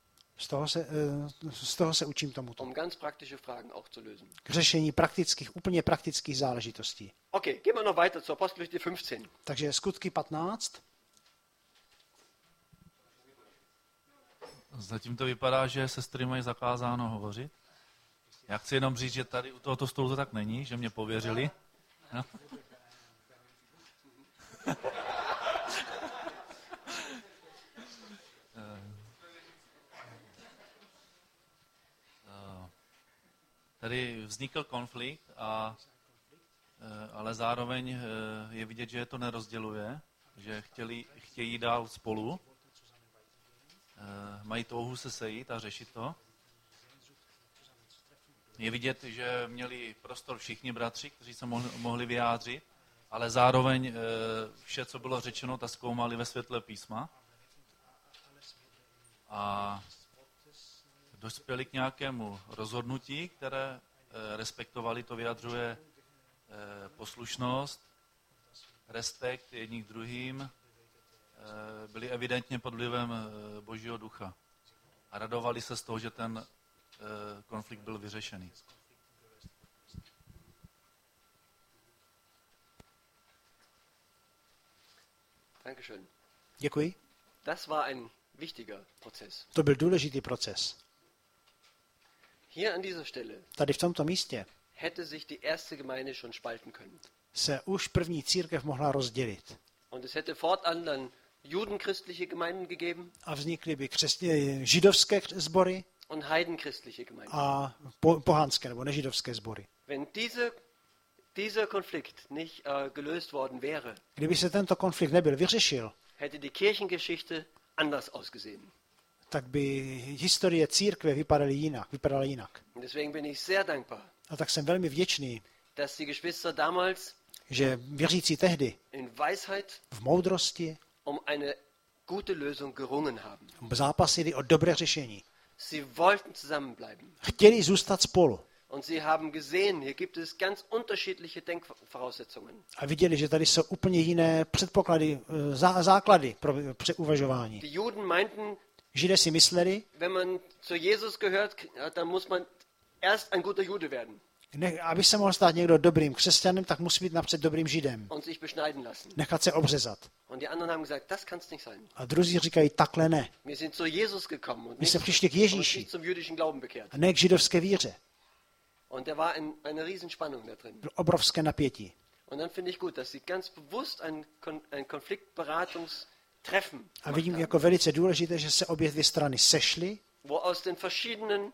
Z toho se učím tomuto. um ganz praktische Fragen auch zu lösen. K řešení úplně praktických záležitostí. Okay, gehen wir noch weiter zur Apostelgeschichte 15. Takže skutky 15. Zatím to vypadá, že sestry mají zakázáno hovořit. Já chci jenom říct, že tady u tohoto stolu to tak není, že mě pověřili. No. Tady vznikl konflikt, ale zároveň je vidět, že je to nerozděluje, že chtějí dál spolu, mají touhu se sejít a řešit to. Je vidět, že měli prostor všichni bratři, kteří se mohli vyjádřit, ale zároveň vše, co bylo řečeno, ta zkoumali ve světle písma. A dospěli k nějakému rozhodnutí, které respektovali, to vyjadřuje poslušnost, respekt jedním k druhým, byli evidentně pod vlivem Božího ducha a radovali se z toho, že ten konflikt byl vyřešený. Dankeschön. Děkuji. Das war ein wichtiger Prozess. To byl důležitý proces. Hier an dieser Stelle Tady v tomto místě hätte sich die erste Gemeinde schon spalten können. se už první církev mohla rozdělit. Und es hätte fortan dann judenchristliche Gemeinden gegeben A vznikly by židovské sbory und heidenchristliche Gemeinden. a pohanské nebo nežidovské sbory. Wenn dieser Konflikt nicht gelöst worden wäre, Kdyby se tento konflikt nebyl vyřešil, hätte die Kirchengeschichte anders ausgesehen. tak by historie církve vypadala jinak. Und deswegen bin ich sehr dankbar, A tak jsem velmi vděčný, dass die Geschwister damals že věřící tehdy in Weisheit v moudrosti um eine gute Lösung gerungen haben. zápasili o dobré řešení. Sie wollten zusammenbleiben. Chtěli zůstat spolu. Und sie haben gesehen, hier gibt es ganz unterschiedliche Denkvoraussetzungen. A viděli, že tady jsou úplně jiné předpoklady, základy pro uvažování. Die Juden meinten, Židé si mysleli, wenn man zu Jesus gehört, dann muss man erst ein guter Jude werden aby se mohl stát někdo dobrým křesťanem, tak musí být napřed dobrým židem. und sich beschneiden lassen. Nechat se obřezat. Und die anderen haben gesagt, das kann es nicht sein. A druzí říkají, takhle ne. Wir sind zu Jesus gekommen und My jsme přišli k uns Ježíši nicht zum jüdischen Glauben bekehrt. a ne k židovské víře. Und da war eine Riesenspannung da drin. Bylo obrovské napětí. Und dann finde ich gut, dass sie ganz bewusst ein Konfliktberatungstreffen A gemacht vidím haben, jako velice důležité, že se obě dvě strany sešly wo aus den verschiedenen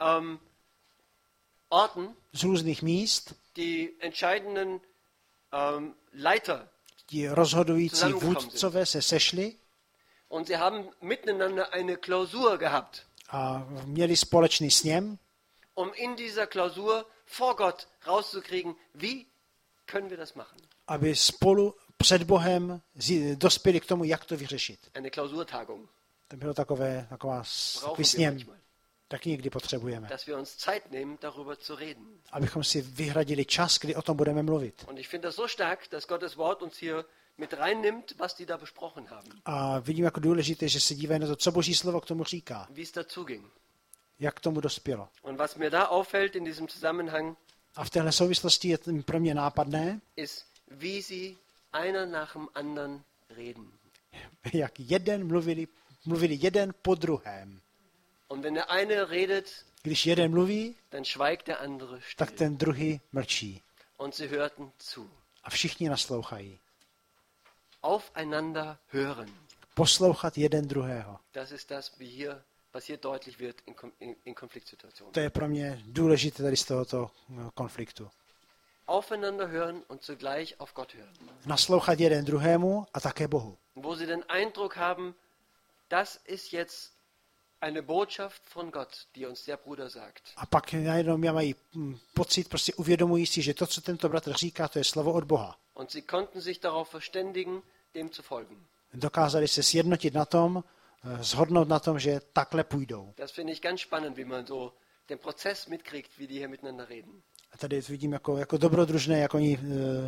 Orten z různých míst. die entscheidenden Leiter Ti rozhodující Zusammengekommen vůdcové se sešli und sie haben miteinander eine Klausur gehabt, a měli společný sněm, um in dieser Klausur vor Gott rauszukriegen, wie können wir das machen? aby spolu před Bohem dospěli k tomu, jak to vyřešit. Eine Klausurtagung. To bylo takový Brauchen wir sněm. manchmal. tak někdy potřebujeme. dass wir uns Zeit nehmen, darüber zu reden. Abychom si vyhradili čas, kdy o tom budeme mluvit. Und ich finde das so stark, dass Gottes Wort uns hier mit reinnimmt, was die da besprochen haben. A vidím jako důležité, že se dívají na to, co Boží slovo k tomu říká. Wie es dazu ging. Jak k tomu dospělo. Und was mir da auffällt in diesem Zusammenhang, A v téhle souvislosti je pro mě nápadné, ist, wie sie einer nach dem anderen reden. jak mluvili jeden po druhém. Und wenn der eine redet, Když jeden mluví, dann schweigt der andere tak still. ten druhý mlčí. Und sie hörten zu. A všichni naslouchají. Aufeinander hören. Poslouchat jeden druhého. Das ist das, was hier deutlich wird in Konfliktsituationen. To je pro mě důležité tady z tohoto konfliktu. Aufeinander hören und zugleich auf Gott hören. Naslouchat jeden druhému a také Bohu. Wo sie den Eindruck haben, das ist jetzt eine Botschaft von Gott, die uns der Bruder sagt. A pak najednou mají pocit, prostě uvědomují si, že to, co tento bratr říká, to je slovo od Boha. Und sie konnten sich darauf verständigen, dem zu folgen. Dokázali se sjednotit na tom, shodnout na tom, že takhle půjdou. Das finde ich ganz spannend, wie man so den Prozess mitkriegt, wie die hier miteinander reden. A tady vidím jako dobrodružné, jak oni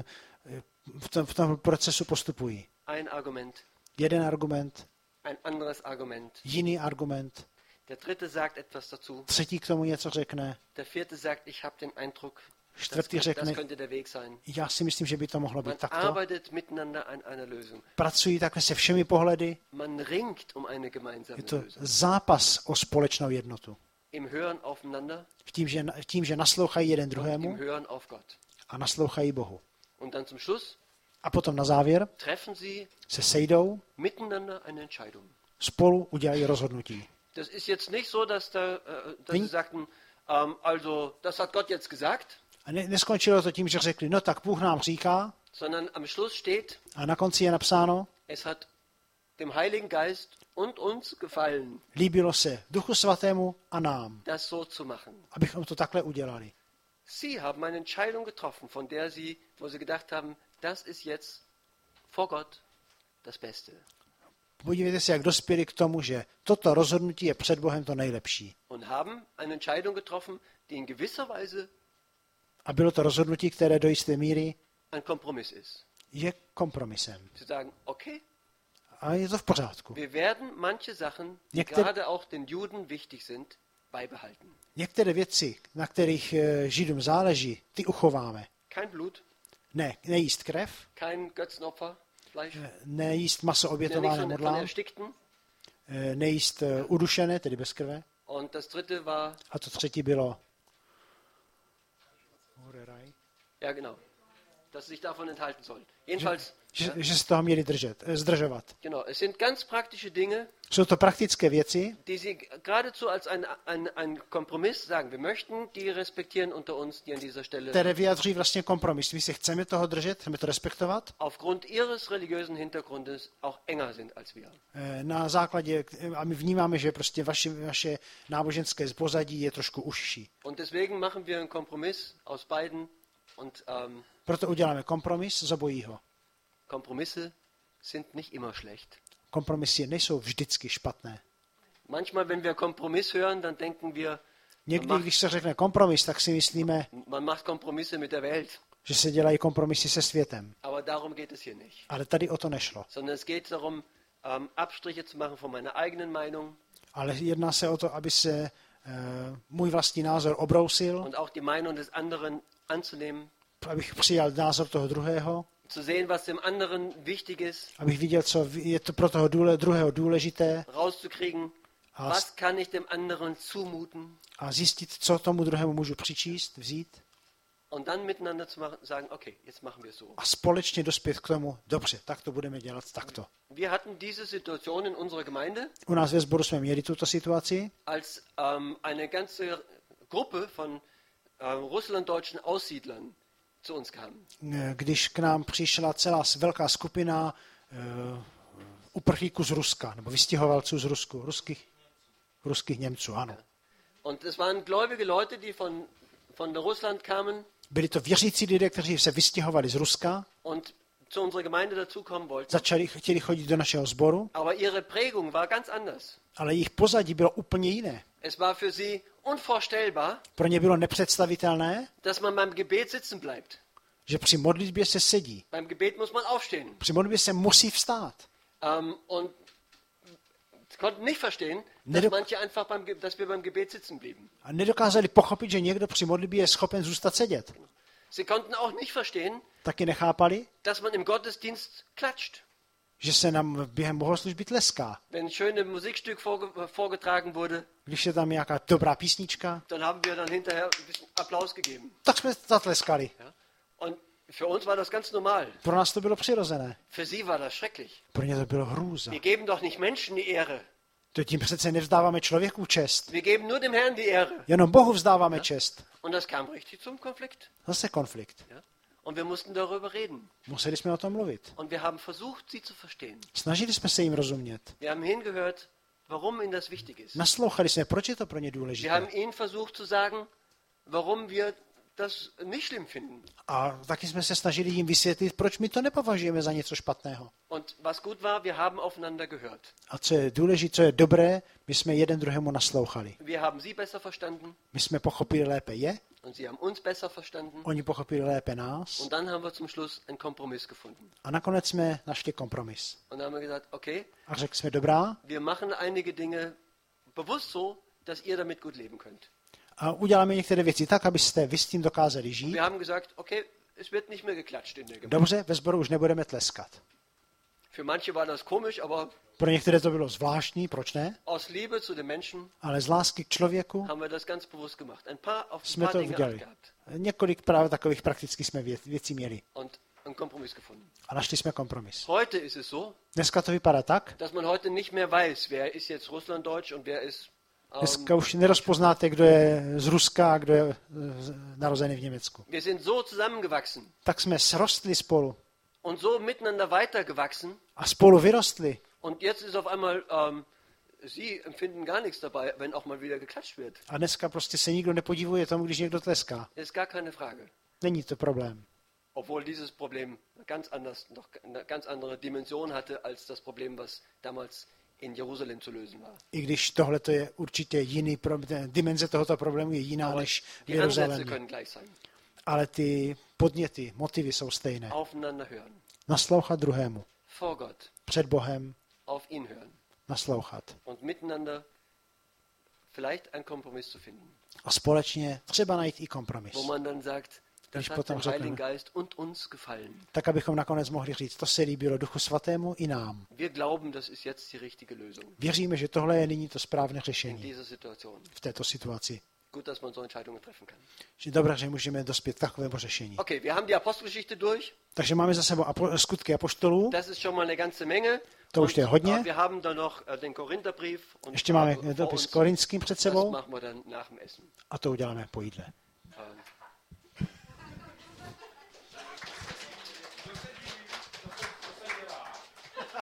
v tom procesu postupují. Ein Argument, Jeden argument, ein anderes Argument. jiný argument, Der dritte sagt etwas dazu. třetí k tomu něco řekne, Der vierte sagt, ich habe den Eindruck, čtvrtý das řekne, könnte der Weg sein. já si myslím, že by to mohlo Man být takto. arbeitet miteinander an einer Lösung. Pracují takhle se všemi pohledy. Man ringt um eine gemeinsame Je to Lösung. zápas o společnou jednotu. Im Hören aufeinander Tím, že naslouchají jeden und druhému im Hören auf Gott. a naslouchají Bohu. Und dann zum Schluss A potom na závěr treffen sie se sejdou, miteinander eine Entscheidung. spolu udělají rozhodnutí. Das ist jetzt nicht so, dass sie sagten, also das hat Gott jetzt gesagt, A neskončilo to tím, že řekli, no tak Bůh nám říká, sondern am Schluss steht, a na konci je napsáno, es hat dem Heiligen Geist und uns gefallen, líbilo se Duchu Svatému a nám, das so zu machen. abychom to takhle udělali. Sie haben eine Entscheidung getroffen, wo sie gedacht haben, das ist jetzt vor Gott das Beste. Podívejte se, jak dospěli k tomu, že toto rozhodnutí je před Bohem to nejlepší. Und haben eine Entscheidung getroffen, die in gewisser Weise A bylo to rozhodnutí, které do jisté míry ein Kompromiss ist. je kompromisem. Sie sagen, okay, A je to v pořádku. wir werden manche Sachen, die Některé- gerade auch den Juden wichtig sind, beibehalten. Některé věci, na kterých Židům záleží, ty uchováme. Kein Blut, Ne, nejíst krev, kein Götzenopfer, Fleisch, nejíst maso nichts obětované von modlám, Erstickten. nejíst udušené, tedy bez krve. Und das dritte war, A to třetí bylo ja genau, dass sie sich davon enthalten sollen. Jedenfalls, že se toho měli zdržovat. genau, es sind ganz praktische Dinge, Jsou to praktické věci, die sie geradezu als ein Kompromiss sagen. Wir möchten die respektieren unter uns, die an dieser Stelle které vyjadřují vlastně kompromis. My se chceme toho držet, chceme to respektovat. aufgrund ihres religiösen Hintergrundes auch enger sind als wir. Na základě, a my vnímáme, že prostě vaše náboženské pozadí je trošku užší. Und deswegen machen wir einen Kompromiss aus beiden. Und Proto uděláme kompromis z obojího. Kompromisse sind nicht immer schlecht. Kompromisy nejsou vždycky špatné. Manchmal, wenn wir Kompromiss hören, dann denken wir, Někdy, když se řekne kompromis, tak si myslíme, man macht Kompromisse mit der Welt. že se dělají kompromisy se světem. Aber darum geht es hier nicht. Ale tady o to nešlo. Sondern es geht darum, Abstriche zu machen von meiner eigenen Meinung Ale jedná se o to, aby se můj vlastní názor obrousil, und auch die Meinung des anderen anzunehmen, abych přijal názor toho druhého, zu sehen, was dem anderen wichtig ist, abych viděl, co je to pro toho druhého důležité rauszukriegen, a, was kann ich dem anderen zumuten a zjistit, co tomu druhému můžu přičíst, vzít und dann miteinander zu machen, sagen, okay, jetzt machen wir es so. a společně dospět k tomu, dobře, tak to budeme dělat takto. Wir hatten diese Situation in unserer Gemeinde, U nás ve sboru jsme měli tuto situaci, als eine ganze Gruppe von russlanddeutschen Aussiedlern zu uns kam. když k nám přišla celá velká skupina uprchlíků z Ruska, nebo vystěhovalců z Rusku, ruských Němců, ano. Und es waren gläubige Leute, die von Russland kamen Byli to věřící lidé, kteří se vystěhovali z Ruska und zu unserer Gemeinde dazukommen wollten. chtěli chodit do našeho sboru, Aber ihre Prägung war ganz anders. ale jejich pozadí bylo úplně jiné. Es war für sie unvorstellbar, Pro ně bylo nepředstavitelné, dass man beim Gebet sitzen bleibt. že při modlitbě se sedí. Beim Gebet muss man aufstehen. Při modlitbě se musí vstát. Und konnten nicht verstehen, dass wir beim Gebet sitzen blieben. A nedokázali pochopit, že někdo při modlitbě je schopen zůstat sedět. Sie konnten auch nicht verstehen, Taky nechápali, dass man im Gottesdienst klatscht. že se nám během bohoslužby tleská. Wenn ein schönes Musikstück vorgetragen wurde, Když je tam nějaká dobrá písnička, dann haben wir dann hinterher ein bisschen Applaus gegeben. tak jsme zatleskali. Ja? Und für uns war das ganz normal. Pro nás to bylo přirozené. Für sie war das schrecklich. Pro ně to bylo hrůza. Wir geben doch nicht Menschen die Ehre. To tím přece nevzdáváme člověku čest. Wir geben nur dem Herrn die Ehre. Jenom Bohu vzdáváme čest. Und das kam richtig zum Konflikt. Zase konflikt. Ja? Und wir mussten darüber reden. Museli jsme o tom mluvit. Und wir haben versucht, sie zu verstehen. Snažili jsme se jim rozumět. Wir haben hingehört, warum ihnen das wichtig ist. Naslouchali jsme, proč je to pro ně Wir důležité. haben ihnen versucht zu sagen, warum wir das nicht schlimm finden. A taky jsme se snažili jim vysvětlit, proč my to nepovažujeme za něco špatného. Und was gut war, wir haben aufeinander gehört. A co je důležité, co je dobré, my jsme jeden druhému naslouchali. Wir haben sie besser verstanden My jsme pochopili lépe je, und sie haben uns besser verstanden. oni pochopili lépe nás Und dann haben wir zum Schluss einen Kompromiss gefunden. a nakonec jsme našli kompromis. Und dann haben wir gesagt, okay, A řekli jsme, dobrá, wir machen einige Dinge bewusst so, dass ihr damit gut leben könnt. a uděláme některé věci tak, abyste vy s tím dokázali žít. Wir haben gesagt, okay, es wird nicht mehr geklatscht in der Gemeinde. Dobře, ve sboru už nebudeme tleskat. Für manche war das komisch, aber Pro některé to bylo zvláštní, proč ne? aus Liebe zu den Menschen Ale z lásky k člověku haben wir das ganz bewusst gemacht. Auf ein jsme paar to Dinge udělali. Acht gehabt Několik právě takových praktických jsme věcí měli. und einen Kompromiss gefunden. A našli jsme kompromis. Heute ist es so, Dneska to vypadá tak, dass man heute nicht mehr weiß, wer ist jetzt Russlanddeutsch und wer ist dneska už nerozpoznáte, kdo je z Ruska a kdo je narozený v Německu. wir sind so zusammengewachsen Tak jsme srostli spolu und so miteinander weitergewachsen a spolu vyrostli. und jetzt ist auf einmal sie empfinden gar nichts dabei, wenn auch mal wieder geklatscht wird. A dneska prostě se nikdo nepodivuje tomu, když někdo tleská. Das ist gar keine Frage. Není to problém. Obwohl dieses Problem noch eine ganz andere Dimension hatte als das Problem, was damals in Jerusalem zu lösen war. I když tohle to je určitě jiný dimenze tohoto problému je jiná než v Die Ansätze Jeruzalémě. können gleich sein. Ale ty podněty, motivy jsou stejné. Aufeinander hören. Naslouchat druhému. Vor Gott. Před Bohem Auf ihn hören. naslouchat. Und miteinander vielleicht einen Kompromiss zu finden. A společně třeba najít i kompromis. Wo man dann sagt, das Když hat potom dem Heiligen řekneme, Geist und uns gefallen. tak abychom nakonec mohli říct, to se líbilo Duchu Svatému i nám. Wir glauben, das ist jetzt die richtige Lösung Věříme, že tohle je nyní to správné in řešení dieser Situation. v této situaci. Gut, dass man so Entscheidungen treffen kann. Že dobré, že můžeme dospět k takovému řešení. Okay, wir haben die Apostelgeschichte durch. Takže máme za sebou skutky apoštolů. Das ist schon mal eine ganze Menge. To už je hodně. Wir haben dann noch den Korintherbrief und Ještě máme vor dopis uns. korinským před Das sebou machen wir dann nach dem Essen. a to uděláme po jídle.